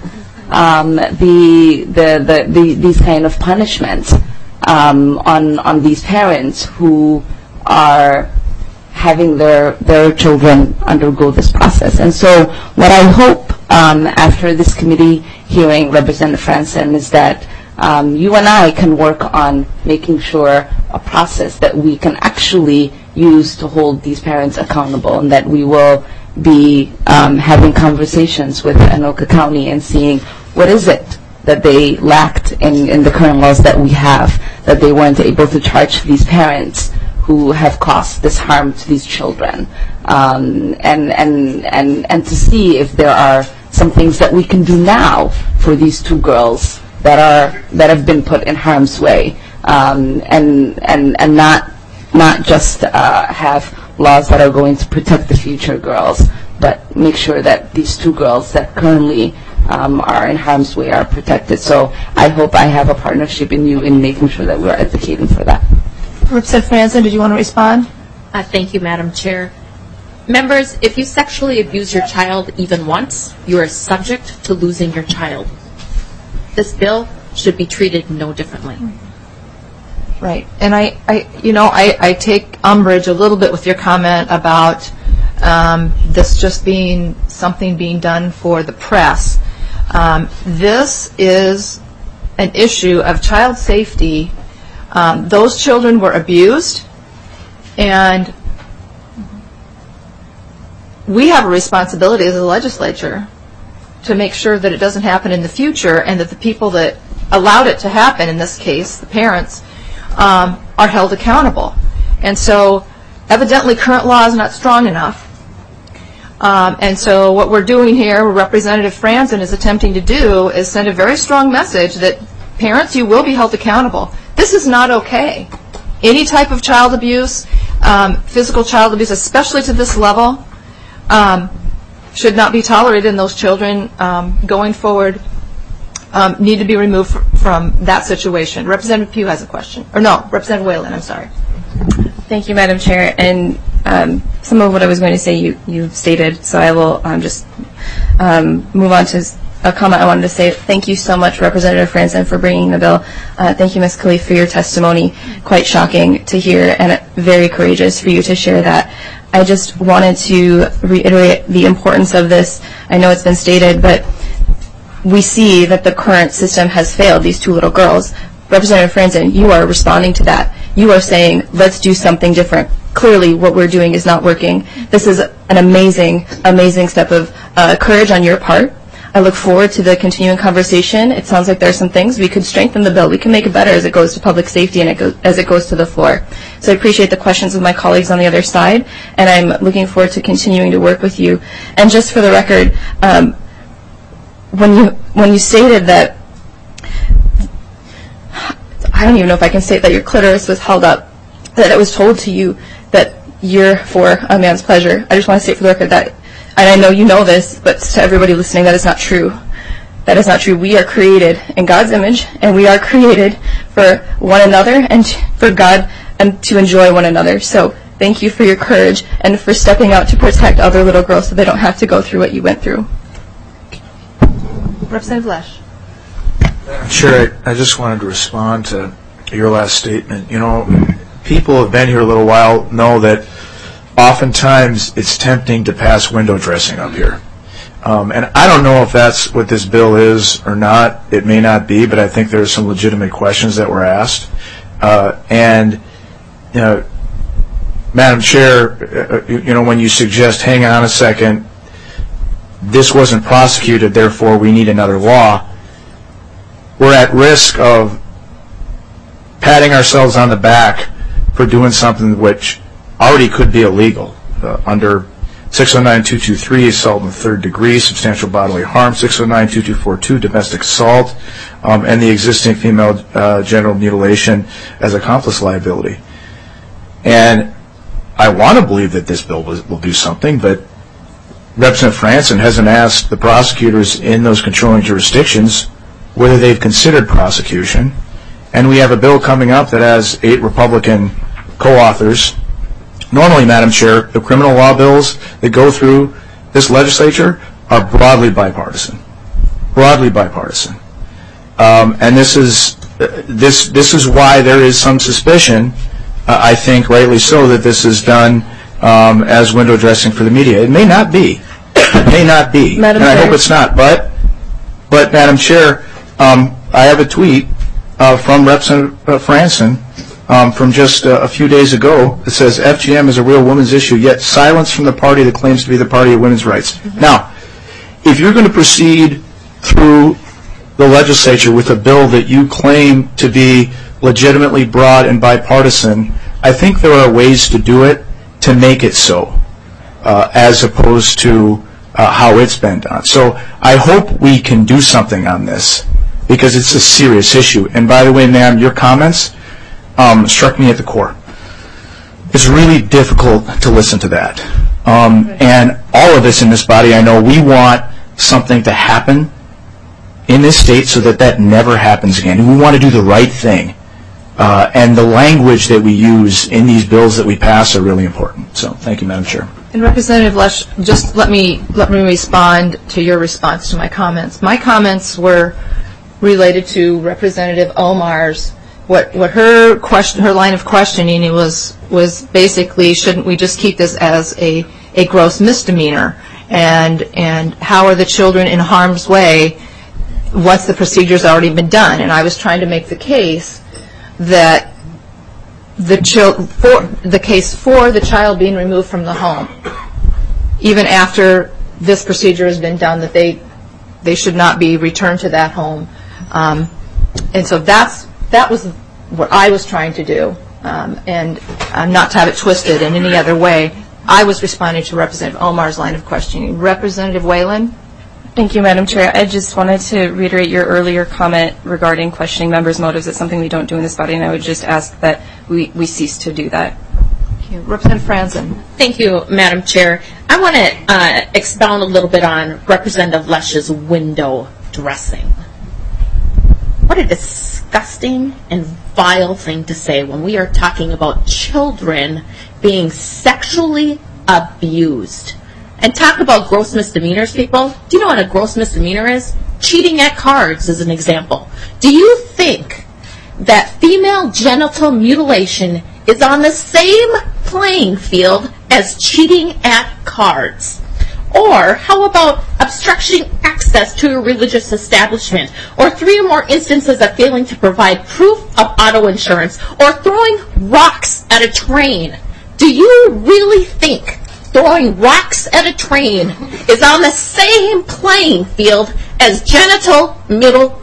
these kind of punishments on these parents who are having their children undergo this process. And so what I hope after this committee hearing, Representative Franson, is that you and I can work on making sure a process that we can actually use to hold these parents accountable, and that we will be having conversations with Anoka County and seeing what is it that they lacked in the current laws that we have, that they weren't able to charge these parents who have caused this harm to these children, and to see if there are some things that we can do now for these two girls that have been put in harm's way, and not just have laws that are going to protect the future girls, but make sure that these two girls that currently are in harm's way are protected. So I hope I have a partnership in you in making sure that we're advocating for that. Representative Franson, did you want to respond? Thank you, Madam Chair. Members, if you sexually abuse your child even once, you are subject to losing your child. This bill should be treated no differently. Right. And I take umbrage a little bit with your comment about this just being something being done for the press. This is an issue of child safety. Those children were abused, and we have a responsibility as a legislature to make sure that it doesn't happen in the future, and that the people that allowed it to happen, in this case, the parents, are held accountable. And so evidently current law is not strong enough. And so what we're doing here, what Representative Franson is attempting to do, is send a very strong message that parents, you will be held accountable. This is not okay. Any type of child abuse, physical child abuse, especially to this level, should not be tolerated, and those children going forward need to be removed from that situation. Representative Pugh has a question. Or no, Representative Whalen, I'm sorry. Thank you, Madam Chair. And some of what I was going to say you stated, so I will just move on to a comment I wanted to say. Thank you so much, Representative Franson, for bringing the bill. Thank you, Ms. Khalif, for your testimony. Quite shocking to hear, and very courageous for you to share that. I just wanted to reiterate the importance of this. I know it's been stated, but we see that the current system has failed these two little girls. Representative Franson, you are responding to that. You are saying, let's do something different. Clearly, what we're doing is not working. This is an amazing, amazing step of courage on your part. I look forward to the continuing conversation. It sounds like there are some things we could strengthen the bill. We can make it better as it goes to public safety and as it goes to the floor. So I appreciate the questions of my colleagues on the other side, and I'm looking forward to continuing to work with you. And just for the record, when you stated that, I don't even know if I can state that your clitoris was held up, that it was told to you that you're for a man's pleasure. I just want to state for the record that, and I know you know this, but to everybody listening, that is not true. That is not true. We are created in God's image, and we are created for one another and for God and to enjoy one another. So thank you for your courage and for stepping out to protect other little girls so they don't have to go through what you went through. Representative Lesch. Sure, I just wanted to respond to your last statement. You know, people who have been here a little while know that oftentimes it's tempting to pass window dressing up here. And I don't know if that's what this bill is or not. It may not be, but I think there are some legitimate questions that were asked. And, you know, Madam Chair, you know, when you suggest, hang on a second, this wasn't prosecuted, therefore we need another law, we're at risk of patting ourselves on the back for doing something which already could be illegal under 609-223, assault in the third degree, substantial bodily harm, 609-2242, domestic assault, and the existing female genital mutilation as accomplice liability. And I want to believe that this bill will do something, but Representative Franson hasn't asked the prosecutors in those controlling jurisdictions whether they've considered prosecution. And we have a bill coming up that has 8 Republican co-authors. Normally, Madam Chair, the criminal law bills that go through this legislature are broadly bipartisan. Broadly bipartisan. And this is why there is some suspicion, I think rightly so, that this is done as window dressing for the media. It may not be. It may not be. Madam and I Chair. hope it's not. But Madam Chair, I have a tweet from Representative Franson from just a few days ago that says, FGM is a real women's issue, yet silence from the party that claims to be the party of women's rights. Now, if you're going to proceed through the legislature with a bill that you claim to be legitimately broad and bipartisan, I think there are ways to do it to make it so, as opposed to how it's been done. So I hope we can do something on this, because it's a serious issue. And by the way, ma'am, your comments struck me at the core. It's really difficult to listen to that. And all of us in this body, I know, we want something to happen in this state so that that never happens again. We want to do the right thing. And the language that we use in these bills that we pass are really important. So thank you, Madam Chair. And Representative Lesh, just let me respond to your response to my comments. My comments were related to Representative Omar's, what her line of questioning was basically, shouldn't we just keep this as a gross misdemeanor? And how are the children in harm's way once the procedure's already been done? And I was trying to make the case that the case for the child being removed from the home, even after this procedure has been done, that they should not be returned to that home. And so that was what I was trying to do, and not to have it twisted in any other way. I was responding to Representative Omar's line of questioning. Representative Whalen? Thank you, Madam Chair. I just wanted to reiterate your earlier comment regarding questioning members' motives. It's something we don't do in this body, and I would just ask that we cease to do that. Thank you. Representative Franson? Thank you, Madam Chair. I want to expound a little bit on Representative Lesh's window dressing. What a disgusting and vile thing to say when we are talking about children being sexually abused. And talk about gross misdemeanors, people. Do you know what a gross misdemeanor is? Cheating at cards is an example. Do you think that female genital mutilation is on the same playing field as cheating at cards? Or how about obstructing access to a religious establishment, or 3 or more instances of failing to provide proof of auto insurance, or throwing rocks at a train? Do you really think throwing rocks at a train is on the same playing field as female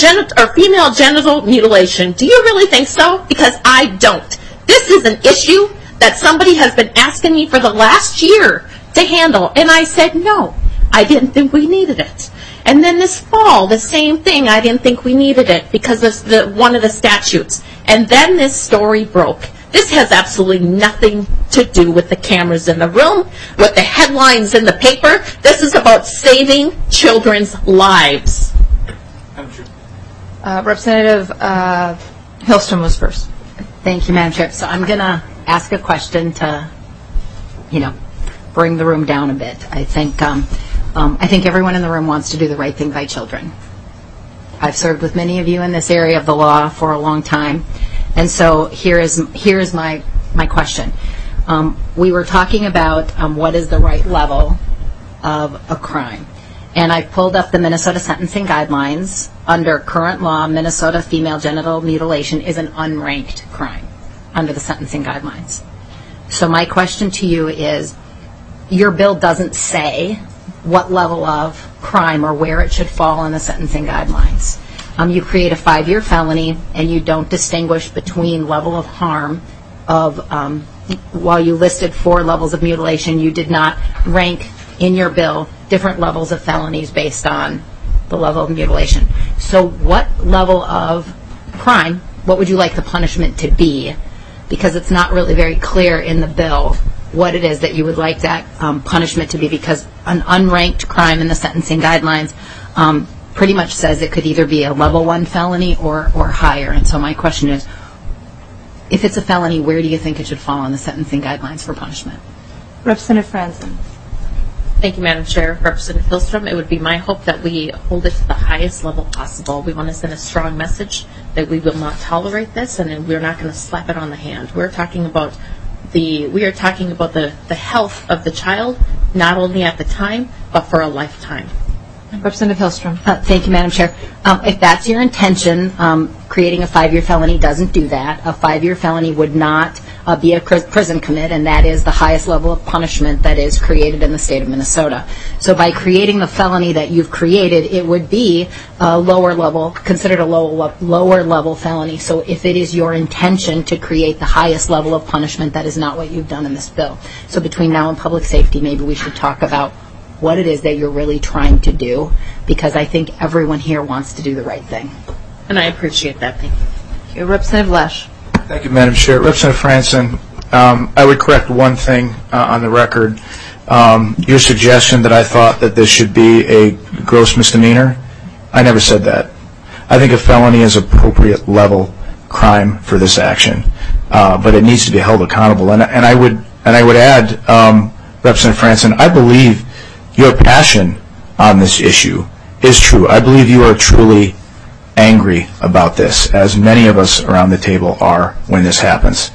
genital mutilation? Do you really think so? Because I don't. This is an issue that somebody has been asking me for the last year to handle, and I said no. I didn't think we needed it. And then this fall, the same thing, I didn't think we needed it because of one of the statutes. And then this story broke. This has absolutely nothing to do with the cameras in the room, with the headlines in the paper. This is about saving children's lives. Representative Hillstrom was first. Thank you, Madam Chair. So I'm going to ask a question to, bring the room down a bit. I think everyone in the room wants to do the right thing by children. I've served with many of you in this area of the law for a long time. And so here is my question. We were talking about what is the right level of a crime. And I pulled up the Minnesota sentencing guidelines. Under current law, Minnesota female genital mutilation is an unranked crime under the sentencing guidelines. So my question to you is, your bill doesn't say what level of crime or where it should fall in the sentencing guidelines. you create a 5-year felony and you don't distinguish between level of harm of, while you listed 4 levels of mutilation, you did not rank in your bill different levels of felonies based on the level of mutilation. So what level of crime, what would you like the punishment to be? Because it's not really very clear in the bill what it is that you would like that punishment to be, because an unranked crime in the sentencing guidelines pretty much says it could either be a level 1 felony or higher. And so my question is, if it's a felony, where do you think it should fall on the sentencing guidelines for punishment? Representative Franzen. Thank you, Madam Chair. Representative Hillstrom, it would be my hope that we hold it to the highest level possible. We want to send a strong message that we will not tolerate this, and we're not going to slap it on the hand. We're talking about the health of the child, not only at the time, but for a lifetime. Representative Hillstrom. Thank you, Madam Chair. If that's your intention, creating a 5-year felony doesn't do that. A 5-year felony would not be a prison commit, and that is the highest level of punishment that is created in the state of Minnesota. So by creating the felony that you've created, it would be a lower level, considered a lower level felony. So if it is your intention to create the highest level of punishment, that is not what you've done in this bill. So between now and public safety, maybe we should talk about what it is that you're really trying to do, because I think everyone here wants to do the right thing. And I appreciate that. Thank you. Representative Lesh. Thank you, Madam Chair. Representative Franzen, I would correct one thing on the record. Your suggestion that I thought that this should be a gross misdemeanor, I never said that. I think a felony is appropriate level crime for this action, but it needs to be held accountable. And I would add, Representative Franzen, I believe your passion on this issue is true. I believe you are truly angry about this, as many of us around the table are when this happens.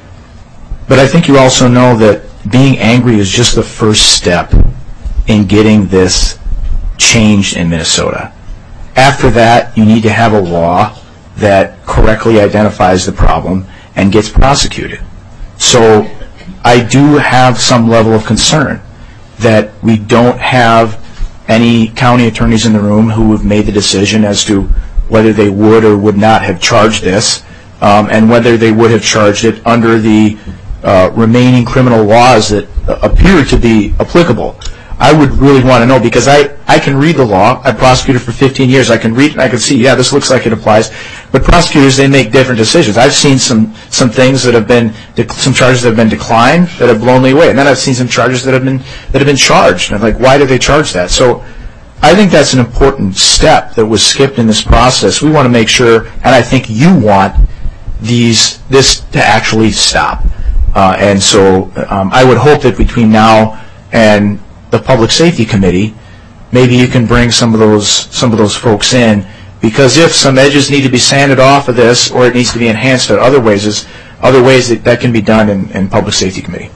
But I think you also know that being angry is just the first step in getting this changed in Minnesota. After that, you need to have a law that correctly identifies the problem and gets prosecuted. So I do have some level of concern that we don't have any county attorneys in the room who have made the decision as to whether they would or would not have charged this, and whether they would have charged it under the remaining criminal laws that appear to be applicable. I would really want to know, because I can read the law. I prosecuted for 15 years. I can read it and I can see, yeah, this looks like it applies. But prosecutors, they make different decisions. I've seen some things that have been, some charges that have been declined that have blown me away. And then I've seen some charges that have been charged. And I'm like, why did they charge that? So I think that's an important step that was skipped in this process. We want to make sure, and I think you want this to actually stop. And so I would hope that between now and the Public Safety Committee, maybe you can bring some of those folks in, because if some edges need to be sanded off of this, or it needs to be enhanced in other ways that can be done in Public Safety Committee.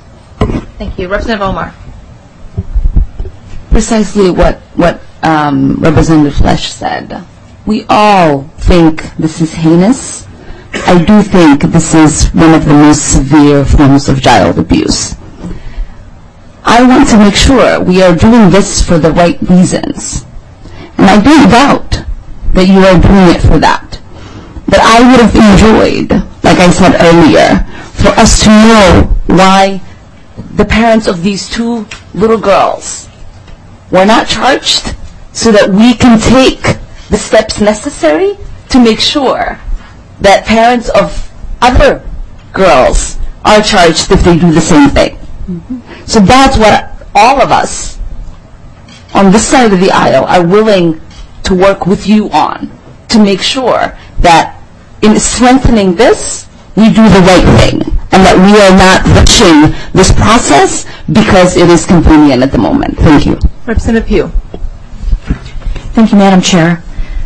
Thank you. Representative Omar. Precisely what Representative Lesh said. We all think this is heinous. I do think this is one of the most severe forms of child abuse. I want to make sure we are doing this for the right reasons. And I don't doubt that you are doing it for that. But I would have enjoyed, like I said earlier, for us to know why the parents of these 2 little girls were not charged, so that we can take the steps necessary to make sure that parents of other girls are charged if they do the same thing. Mm-hmm. So that's what all of us on this side of the aisle are willing to work with you on, to make sure that in strengthening this, we do the right thing, and that we are not rushing this process because it is convenient at the moment. Thank you. Representative Pugh. Thank you, Madam Chair.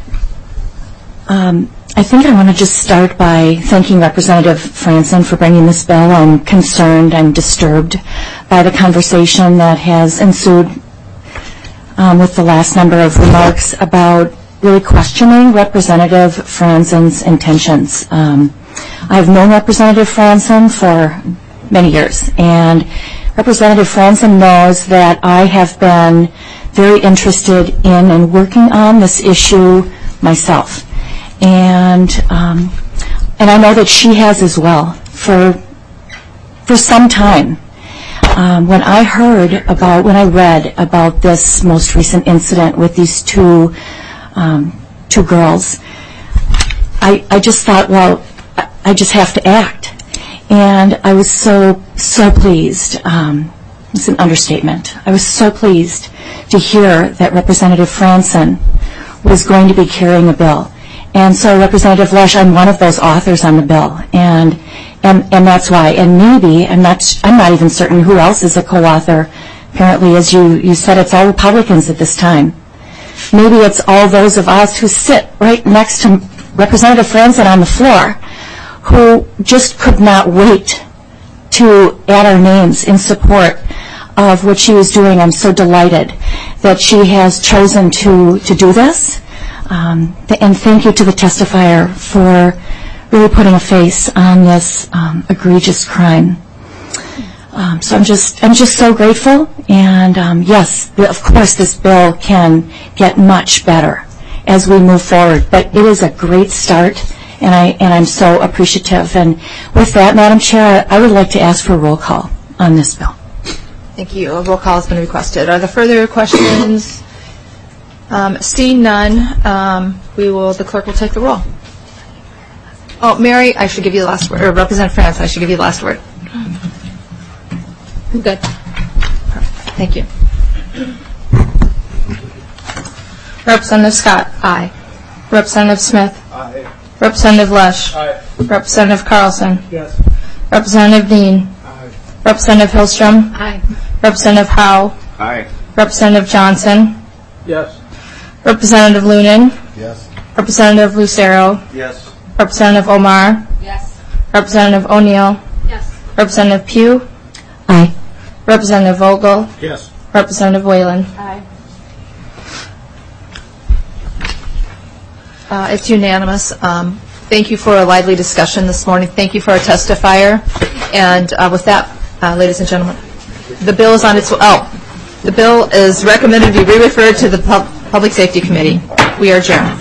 I think I want to just start by thanking Representative Franzen for bringing this bill. I'm concerned and disturbed by the conversation that has ensued with the last number of remarks about really questioning Representative Franzen's intentions. I've known Representative Franzen for many years, and Representative Franzen knows that I have been very interested in and working on this issue myself. And I know that she has as well for some time. When I read about this most recent incident with these two girls, I just thought, well, I just have to act. And I was so pleased. It's an understatement. I was so pleased to hear that Representative Franson was going to be carrying a bill. And so, Representative Lesh, I'm one of those authors on the bill. And that's why. And maybe, I'm not even certain who else is a co-author. Apparently, as you said, it's all Republicans at this time. Maybe it's all those of us who sit right next to Representative Franson on the floor who just could not wait to add our names in support of what she was doing. I'm so delighted that she has chosen to do this. And thank you to the testifier for really putting a face on this egregious crime. So I'm just so grateful. And yes, of course, this bill can get much better as we move forward. But it is a great start, and I'm so appreciative. And with that, Madam Chair, I would like to ask for a roll call on this bill. Thank you. A roll call has been requested. Are there further questions? Seeing none, the clerk will take the roll. Oh, Mary, I should give you the last word. Or Representative France, I should give you the last word. Good. Thank you. Representative Scott. Aye. Representative Smith. Aye. Representative Lesh. Aye. Representative Carlson. Yes. Representative Dean. Aye. Representative Hillstrom. Aye. Representative Howe. Aye. Representative Johnson. Yes. Representative Lunan. Yes. Representative Lucero. Yes. Representative Omar. Yes. Representative O'Neill. Yes. Representative Pugh. Aye. Representative Vogel. Yes. Representative Whalen. Aye. It's unanimous. Thank you for a lively discussion this morning. Thank you for our testifier. And with that, ladies and gentlemen, the bill is on its way. The bill is recommended to be re-referred to the Public Safety Committee. We are adjourned.